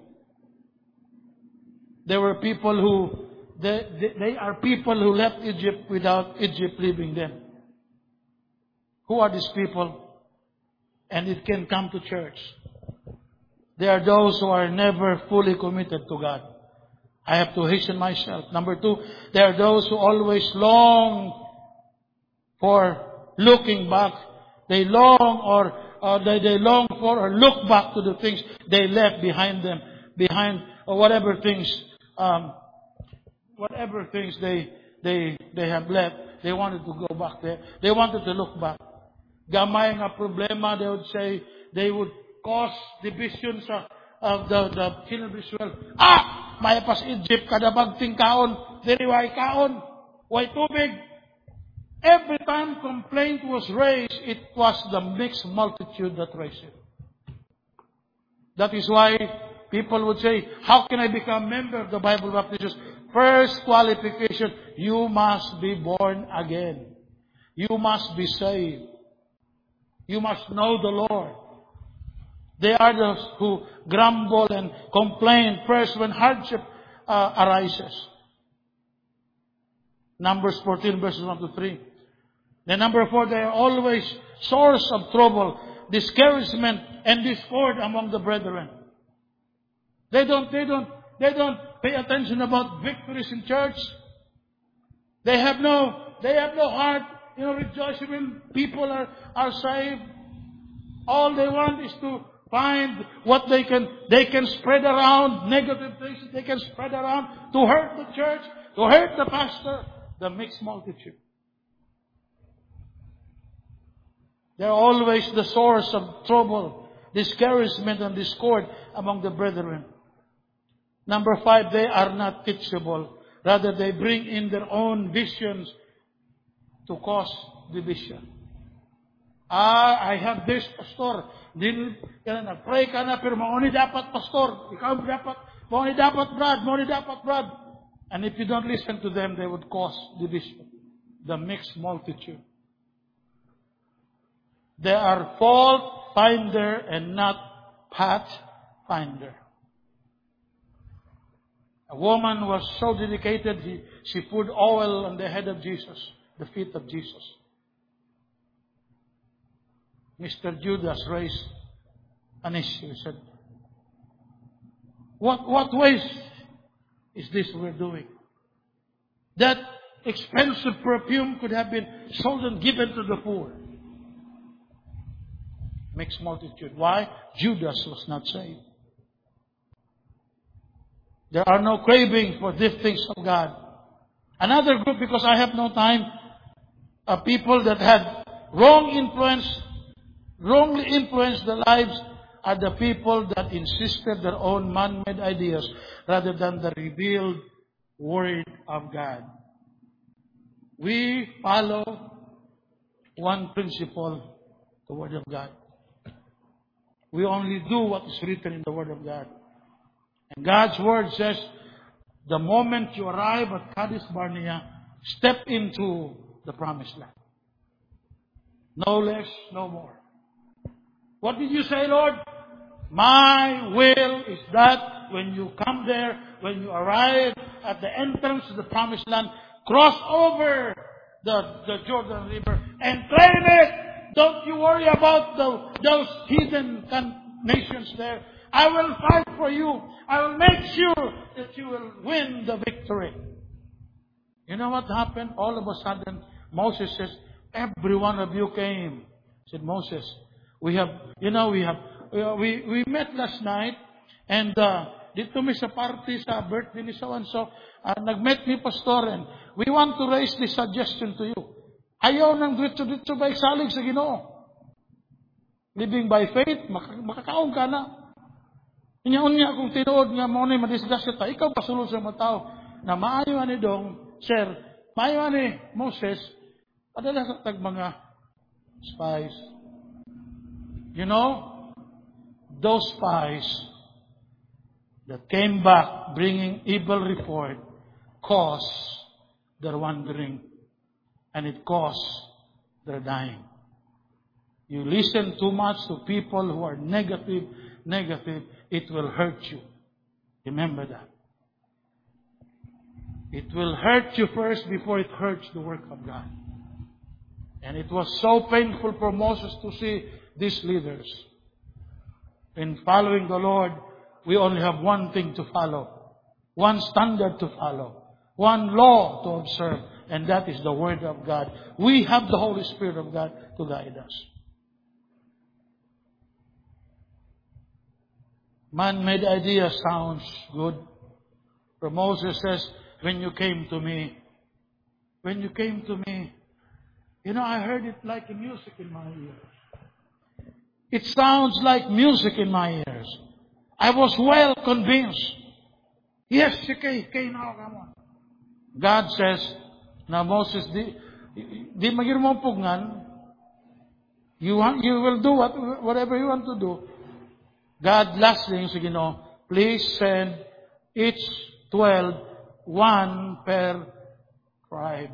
They were people who, they, they, they are people who left Egypt without Egypt leaving them. Who are these people? And it can come to church. They are those who are never fully committed to God. I have to hasten myself. Number two, they are those who always long for looking back. They long or uh, they, they long for or look back to the things they left behind them, behind or whatever things, um, whatever things they they they have left. They wanted to go back there. They wanted to look back. Gamay nga problema, they would say, they would cause divisions of, of the, the children of Israel. Ah! May pas Egypt, kada bagting kaon, diriway kaon, way tubig. Every time complaint was raised, it was the mixed multitude that raised it. That is why people would say, how can I become a member of the Bible Baptist? First qualification, you must be born again. You must be saved. You must know the Lord. They are those who grumble and complain first when hardship uh, arises. Numbers fourteen, verses one to three. Then number four, they are always source of trouble, discouragement, and discord among the brethren. They don't, they don't, they don't pay attention about victories in church. They have no, they have no heart, you know, rejoicing when people are, are saved. All they want is to find what they can, they can spread around, negative things they can spread around to hurt the church, to hurt the pastor, the mixed multitude. They're always the source of trouble, discouragement, and discord among the brethren. Number five, they are not teachable. Rather, they bring in their own visions to cause division. Ah, I have this, pastor. Din, kaya na, pray ka na, pero mauni dapat, pastor. Ikaw dapat, mauni dapat, Brad, mauni dapat, Brad. And if you don't listen to them, they would cause division. The mixed multitude. They are fault finder and not path finder. A woman was so dedicated, he, she poured oil on the head of Jesus, the feet of Jesus. Mister Judas raised an issue. He said, what, what waste is this we're doing? That expensive perfume could have been sold and given to the poor. Mixed multitude. Why? Judas was not saved. There are no cravings for these things of God. Another group, because I have no time, are people that had wrong influence, wrongly influenced the lives, are the people that insisted their own man-made ideas rather than the revealed Word of God. We follow one principle, the Word of God. We only do what is written in the Word of God. And God's Word says, the moment you arrive at Kadesh Barnea, step into the promised land. No less, no more. What did you say, Lord? My will is that when you come there, when you arrive at the entrance to the promised land, cross over the, the Jordan River and claim it. Don't you worry about the, those heathen nations there. I will fight for you. I will make sure that you will win the victory. You know what happened? All of a sudden, Moses says, every one of you came. Said Moses, we have, you know, we have, we we met last night and uh, dito mi sa party sa birthday ni so-and-so, uh, nag-met ni pastor and we want to raise this suggestion to you. Ayaw nang dito-dito ba isalig sa Ginoo? Living by faith, mak- makakaon ka na. Inya-unya kung tinuod nga mo ni madisgrasya ta, ikaw pasulod sa mga tao na maayo ani dong, sir, maayo ani Moses, padala sa tag mga spies. You know, those spies that came back bringing evil report caused their wandering and it caused their dying. You listen too much to people who are negative, negative, it will hurt you. Remember that. It will hurt you first before it hurts the work of God. And it was so painful for Moses to see these leaders. In following the Lord, we only have one thing to follow. One standard to follow. One law to observe. And that is the Word of God. We have the Holy Spirit of God to guide us. Man-made idea sounds good. But Moses says, when you came to me, when you came to me, you know, I heard it like music in my ears. It sounds like music in my ears. I was well convinced. Yes, okay, okay, now come on. God says, now Moses, di, di magir mo pugngan, you want, you will do what, whatever you want to do. God lastly, you know, please send each twelve, one per tribe.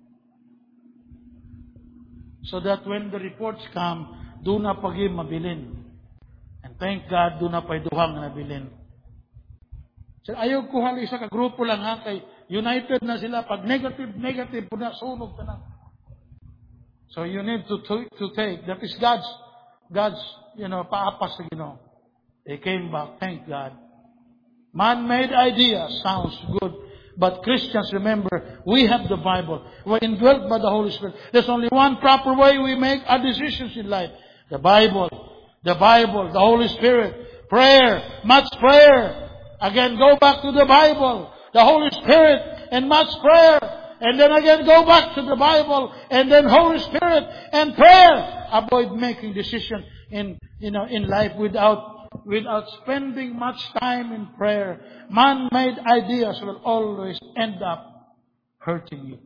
So that when the reports come, do na pagi mabilin. And thank God, do na pa'y duhang na nabilin. So, ayaw ko hali isa ka grupo lang ha, kay united na sila. Pag negative, negative, po na, sunog ka na. So you need to, to, to take, that is God's, God's, you know, paapas na, you know. They came back, thank God. Man-made idea sounds good. But Christians, remember, we have the Bible. We're indwelt by the Holy Spirit. There's only one proper way we make our decisions in life. The Bible. The Bible, the Holy Spirit, prayer, much prayer. Again, go back to the Bible, the Holy Spirit, and much prayer. And then again, go back to the Bible, and then Holy Spirit and prayer. Avoid making decisions in, you know, in life without, without spending much time in prayer. Man-made ideas will always end up hurting you.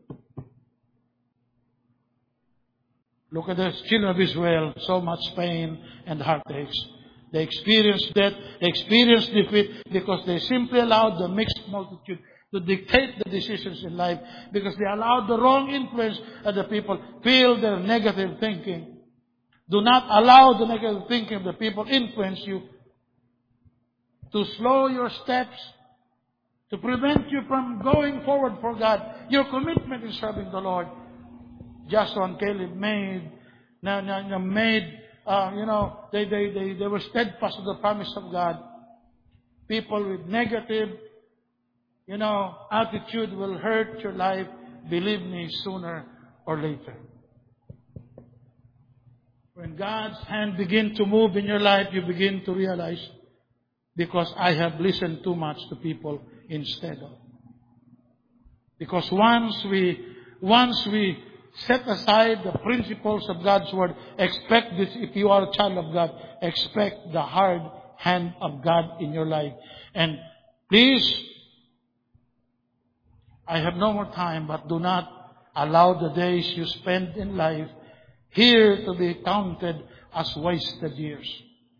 Look at the children of Israel, so much pain and heartaches. They experienced death, they experienced defeat because they simply allowed the mixed multitude to dictate the decisions in life, because they allowed the wrong influence of the people feel their negative thinking. Do not allow the negative thinking of the people influence you to slow your steps, to prevent you from going forward for God. Your commitment in serving the Lord. Joshua and Caleb made, na, na, na made, uh, you know, they, they, they, they were steadfast to the promise of God. People with negative, you know, attitude will hurt your life, believe me, sooner or later. When God's hand begins to move in your life, you begin to realize, because I have listened too much to people instead of. Because once we, once we set aside the principles of God's Word, expect this, if you are a child of God, expect the hard hand of God in your life. And please, I have no more time, but do not allow the days you spend in life here to be counted as wasted years.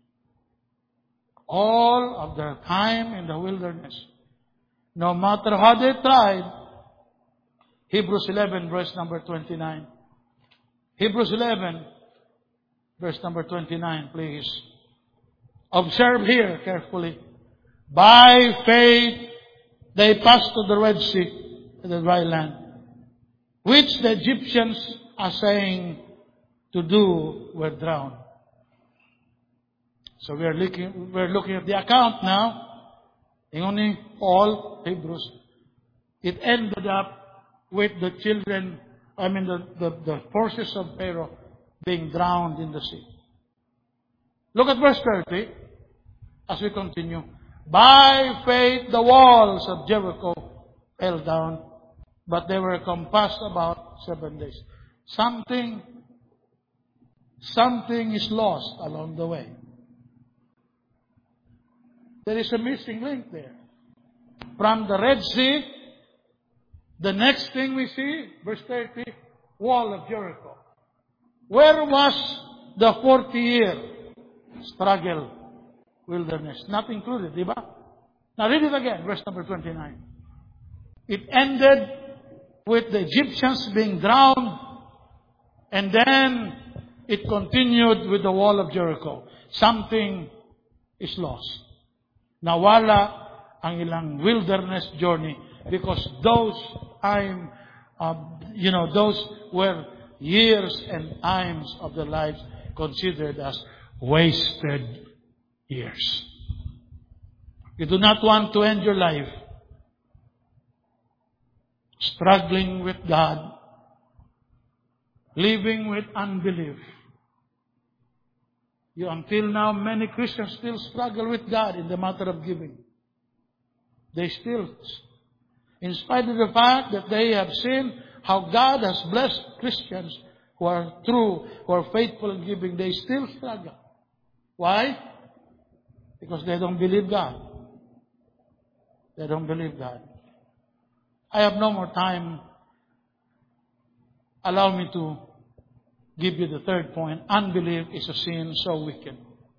All of their time in the wilderness, no matter how they tried. Hebrews eleven, verse number twenty-nine. Hebrews eleven, verse number twenty-nine, please. Observe here carefully. By faith, they passed to the Red Sea, the dry land, which the Egyptians are saying to do were drowned. So we are looking, we are looking at the account now. In only all Hebrews, it ended up with the children, I mean the, the, the forces of Pharaoh being drowned in the sea. Look at verse thirty as we continue. By faith the walls of Jericho fell down, but they were compassed about seven days. Something, something is lost along the way. There is a missing link there. From the Red Sea, the next thing we see, verse thirty, wall of Jericho. Where was the forty-year struggle, wilderness? Not included, di ba? Now read it again, verse number twenty-nine. It ended with the Egyptians being drowned, and then it continued with the wall of Jericho. Something is lost. Nawala ang ilang wilderness journey because those time, uh, you know, those were years and times of their lives considered as wasted years. You do not want to end your life struggling with God, living with unbelief. You, until now, many Christians still struggle with God in the matter of giving. They still, in spite of the fact that they have seen how God has blessed Christians who are true, who are faithful in giving, they still struggle. Why? Because they don't believe God. They don't believe God. I have no more time. Allow me to give you the third point. Unbelief is a sin so wicked.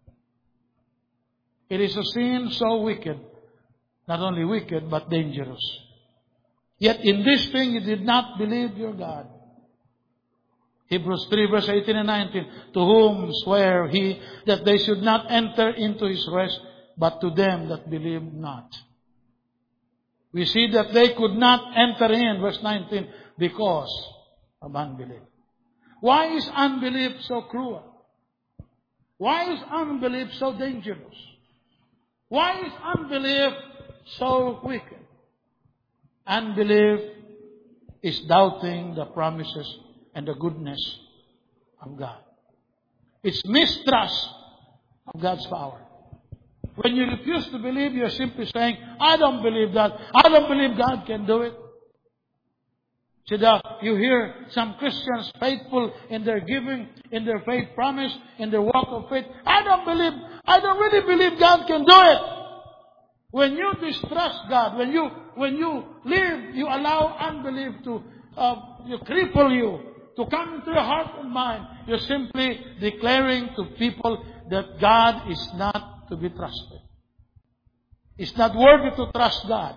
It is a sin so wicked. Not only wicked, but dangerous. Yet in this thing you did not believe your God. Hebrews three verse eighteen and nineteen. To whom swear he that they should not enter into his rest, but to them that believe not. We see that they could not enter in, verse nineteen, because of unbelief. Why is unbelief so cruel? Why is unbelief so dangerous? Why is unbelief so wicked? Unbelief is doubting the promises and the goodness of God. It's mistrust of God's power. When you refuse to believe, you're simply saying, I don't believe that. I don't believe God can do it. See, the, you hear some Christians faithful in their giving, in their faith promise, in their walk of faith. I don't believe, I don't really believe God can do it. When you distrust God, when you, when you live, you allow unbelief to, uh, you cripple you, to come into your heart and mind. You're simply declaring to people that God is not to be trusted. It's not worthy to trust God.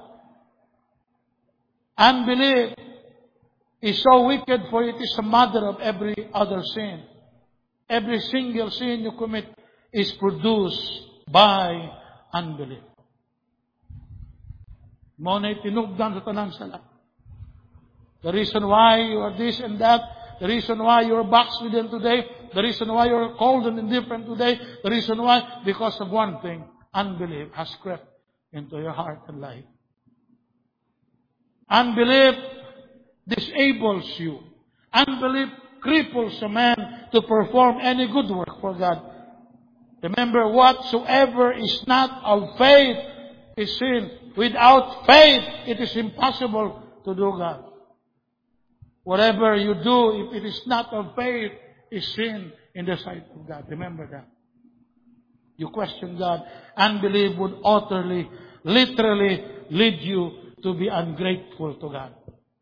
Unbelief is so wicked, for it is a mother of every other sin. Every single sin you commit is produced by unbelief. Mo na'y tinugdan sa tanang sala. The reason why you are this and that, the reason why you are backslidden today, the reason why you are cold and indifferent today, the reason why, because of one thing, unbelief has crept into your heart and life. Unbelief disables you. Unbelief cripples a man to perform any good work for God. Remember, whatsoever is not of faith is sin. Without faith, it is impossible to do God. Whatever you do, if it is not of faith, is sin in the sight of God. Remember that. You question God. Unbelief would utterly, literally lead you to be ungrateful to God.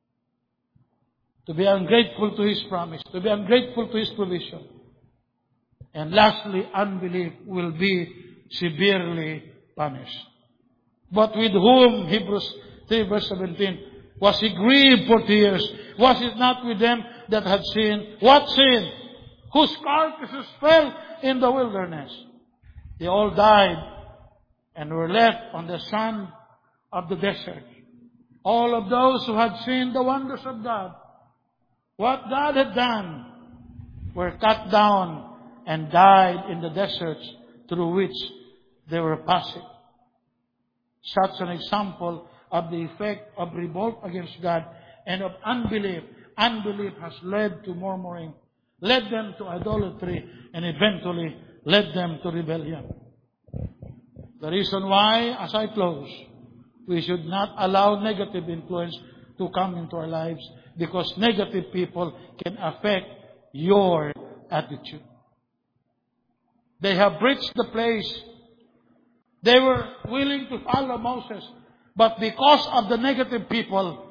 To be ungrateful to His promise. To be ungrateful to His provision. And lastly, unbelief will be severely punished. But with whom, Hebrews three verse seventeen, was He grieved for tears? Was it not with them that had sinned? What sin? Whose carcasses fell in the wilderness. They all died and were left on the sand of the desert. All of those who had seen the wonders of God, what God had done, were cut down and died in the deserts through which they were passing. Such an example of the effect of revolt against God and of unbelief. Unbelief has led to murmuring, led them to idolatry, and eventually led them to rebellion. The reason why, as I close, we should not allow negative influence to come into our lives, because negative people can affect your attitude. They have reached the place. They were willing to follow Moses, but because of the negative people,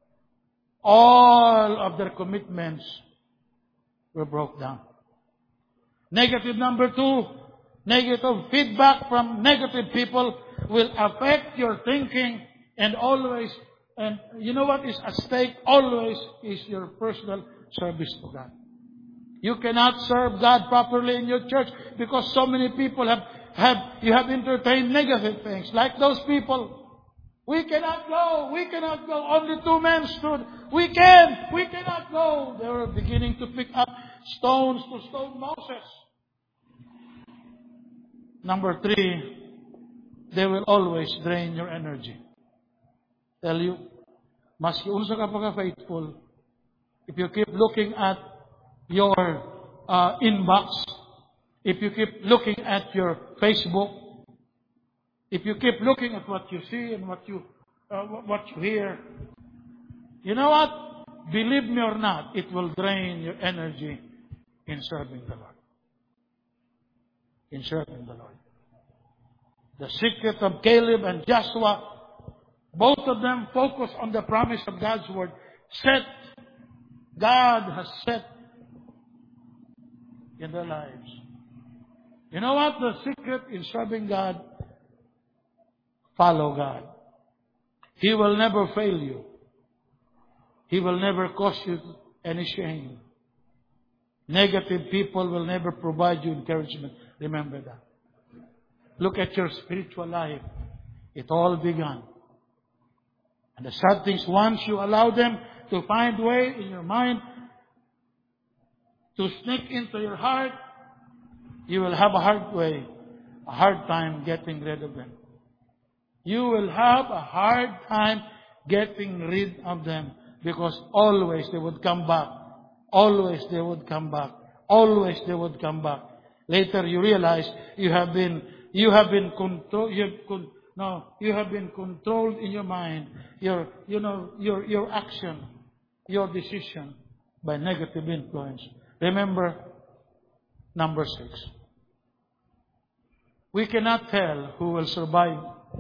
all of their commitments were broke down. Negative number two, negative feedback from negative people will affect your thinking, and always, and you know what is at stake? Always is your personal service to God. You cannot serve God properly in your church because so many people have, have you have entertained negative things. Like those people. We cannot go. We cannot go. Only two men stood. We can. We cannot go. They were beginning to pick up stones to stone Moses. Number three, they will always drain your energy. Tell you, maski unsa ka pa faithful, if you keep looking at your uh, inbox, if you keep looking at your Facebook, if you keep looking at what you see and what you uh, what you hear, you know what? Believe me or not, it will drain your energy in serving the Lord. In serving the Lord. The secret of Caleb and Joshua, both of them focus on the promise of God's word. Set, God has set in their lives. You know what? The secret in serving God, follow God. He will never fail you. He will never cause you any shame. Negative people will never provide you encouragement. Remember that. Look at your spiritual life. It all began. And the sad things, once you allow them to find way in your mind, to sneak into your heart, you will have a hard way, a hard time getting rid of them. You will have a hard time getting rid of them, because always they would come back. Always they would come back. Always they would come back. Later you realize you have been, you have been control, you have con, no, you have been controlled in your mind, your, you know, your, your action, your decision by negative influence. Remember, number six. We cannot tell who will survive.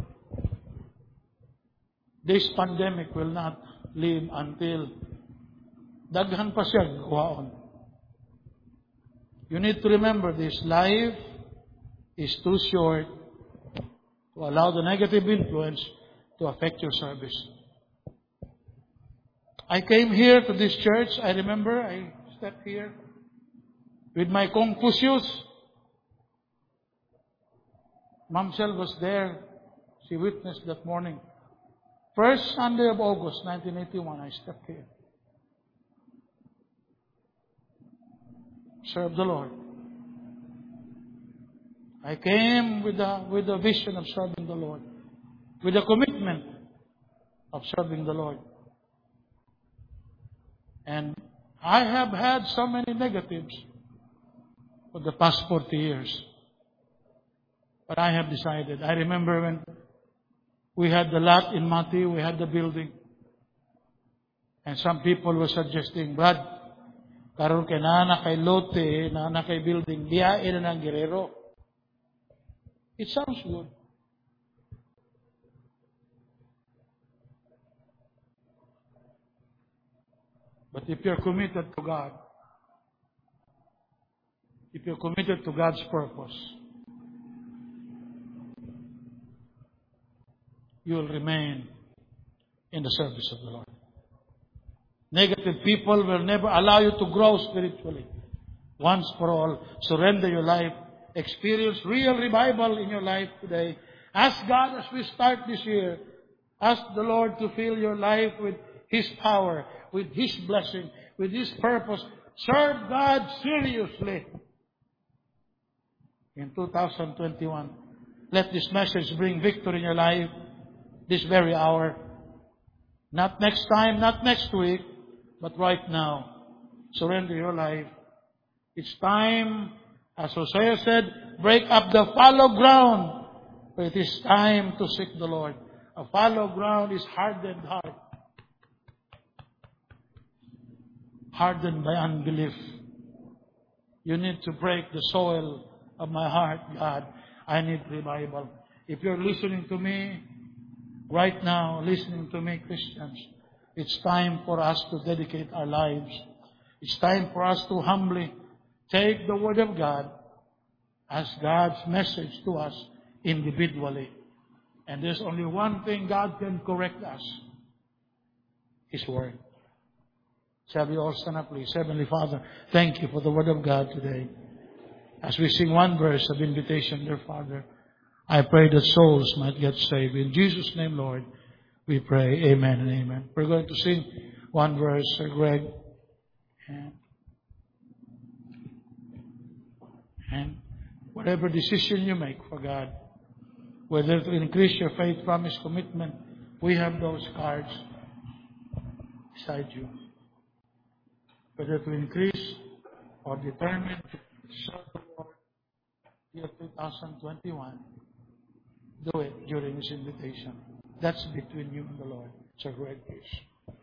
This pandemic will not live until daghan pa siya kuhaon. You need to remember this. Life is too short to allow the negative influence to affect your service. I came here to this church. I remember I stepped here with my Confucius. Ma'am Sel was there. She witnessed that morning. First Sunday of August, nineteen eighty-one, I stepped here. Serve the Lord. I came with a, with a vision of serving the Lord. With a commitment of serving the Lord. And I have had so many negatives for the past forty years. But I have decided. I remember when we had the lot in Mati, we had the building. And some people were suggesting, Brad, karon kay nana kay lote, nana kay building, biyain na ng Guerrero. It sounds good. But if you're committed to God, if you're committed to God's purpose, you will remain in the service of the Lord. Negative people will never allow you to grow spiritually. Once for all, surrender your life. Experience real revival in your life today. Ask God as we start this year. Ask the Lord to fill your life with His power, with His blessing, with His purpose. Serve God seriously. In two thousand twenty-one, let this message bring victory in your life this very hour. Not next time, not next week, but right now. Surrender your life. It's time, as Hosea said, break up the fallow ground. For it is time to seek the Lord. A fallow ground is hardened heart. Hardened by unbelief. You need to break the soil of my heart, God. I need revival. If you're listening to me, right now, listening to me, Christians, it's time for us to dedicate our lives. It's time for us to humbly take the Word of God as God's message to us individually. And there's only one thing God can correct us. His Word. Shall we all stand up, please? Heavenly Father, thank you for the Word of God today. As we sing one verse of invitation, dear Father, I pray that souls might get saved. In Jesus' name, Lord, we pray. Amen and amen. We're going to sing one verse, Sir Greg. And, and whatever decision you make for God, whether to increase your faith, promise, commitment, we have those cards beside you. Whether to increase or determine to serve the Lord year two thousand twenty-one, do it during this invitation. That's between you and the Lord. It's a great peace.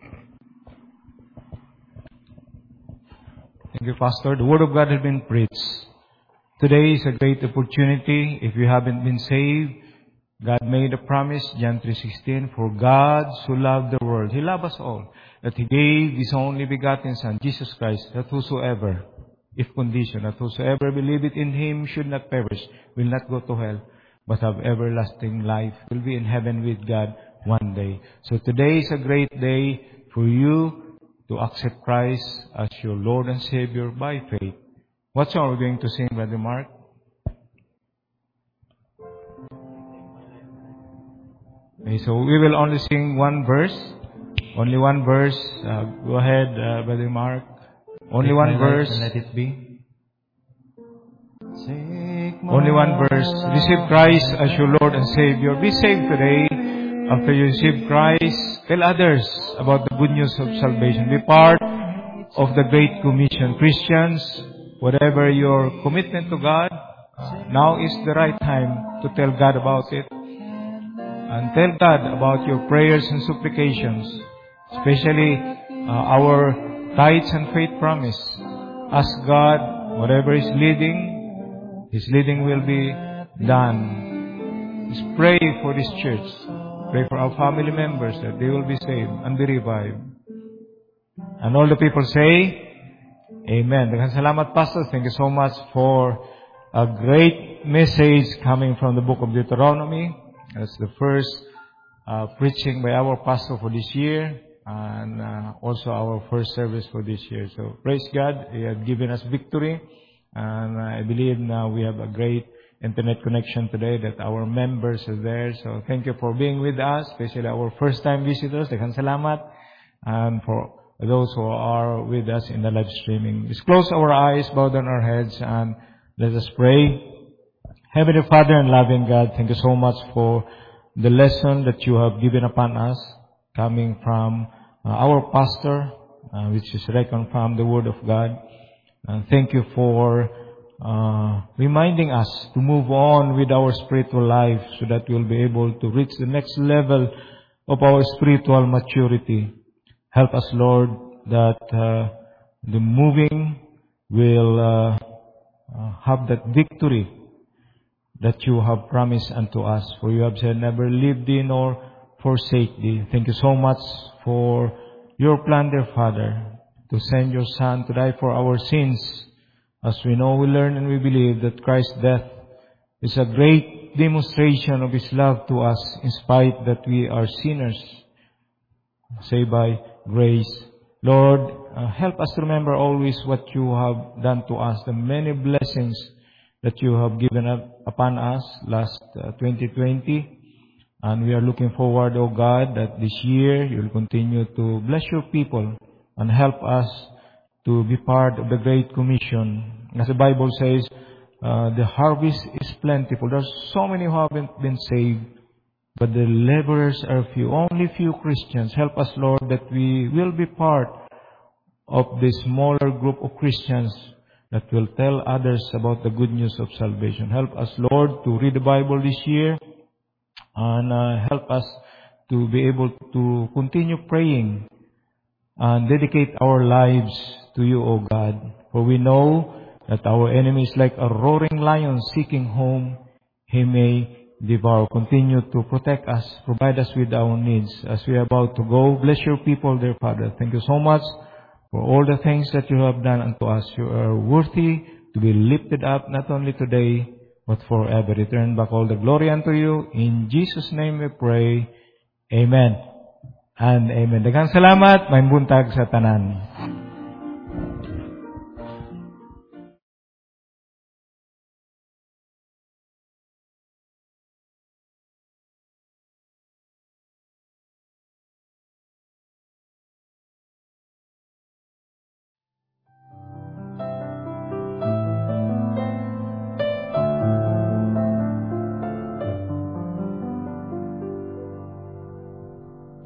Thank you, Pastor. The Word of God has been preached. Today is a great opportunity. If you haven't been saved, God made a promise, John three sixteen, for God so loved the world. He loved us all, that He gave His only begotten Son, Jesus Christ, that whosoever, if condition, that whosoever believeth in Him should not perish, will not go to hell, but have everlasting life, will be in heaven with God one day. So today is a great day for you to accept Christ as your Lord and Savior by faith. What song are we going to sing, Brother Mark? Okay, so we will only sing one verse. Only one verse. Uh, go ahead, uh, Brother Mark. Only one verse. Let it be. Only one verse. Receive Christ as your Lord and Savior. Be saved today. After you receive Christ, tell others about the good news of salvation. Be part of the Great Commission. Christians, whatever your commitment to God, uh, now is the right time to tell God about it. And tell God about your prayers and supplications, especially uh, our tithes and faith promise. Ask God, whatever is leading, His leading will be done. Just pray for this church. Pray for our family members that they will be saved and be revived. And all the people say, Amen. Daghang salamat, Pastor. Thank you so much for a great message coming from the book of Deuteronomy. That's the first uh, preaching by our pastor for this year, and uh, also our first service for this year. So praise God, He has given us victory, and I believe now we have a great internet connection today that our members are there. So thank you for being with us, especially our first-time visitors. Daghang salamat, and for those who are with us in the live streaming. Let's close our eyes, bow down our heads, and let us pray. Heavenly Father and loving God, thank you so much for the lesson that you have given upon us, coming from uh, our pastor, uh, which is reckoned from the Word of God. And thank you for uh, reminding us to move on with our spiritual life so that we will be able to reach the next level of our spiritual maturity. Help us, Lord, that uh, the moving will uh, uh, have that victory that you have promised unto us. For you have said, never leave thee nor forsake thee. Thank you so much for your plan, dear Father, to send your Son to die for our sins. As we know, we learn and we believe that Christ's death is a great demonstration of His love to us, in spite that we are sinners, saved by grace. Lord, uh, help us to remember always what you have done to us, the many blessings that you have given up upon us last uh, twenty twenty. And we are looking forward, O God, that this year you will continue to bless your people and help us to be part of the Great Commission. As the Bible says, uh, the harvest is plentiful. There are so many who haven't been saved, but the laborers are few. Only few Christians. Help us, Lord, that we will be part of the smaller group of Christians that will tell others about the good news of salvation. Help us, Lord, to read the Bible this year, and uh, help us to be able to continue praying and dedicate our lives to you, O God. For we know that our enemy is like a roaring lion seeking whom he may devour. Continue to protect us, provide us with our needs as we are about to go. Bless your people, dear Father. Thank you so much for all the things that you have done unto us. You are worthy to be lifted up, not only today, but forever. Return back all the glory unto you. In Jesus' name we pray. Amen and amen. Daghang salamat. May buntag sa tanan.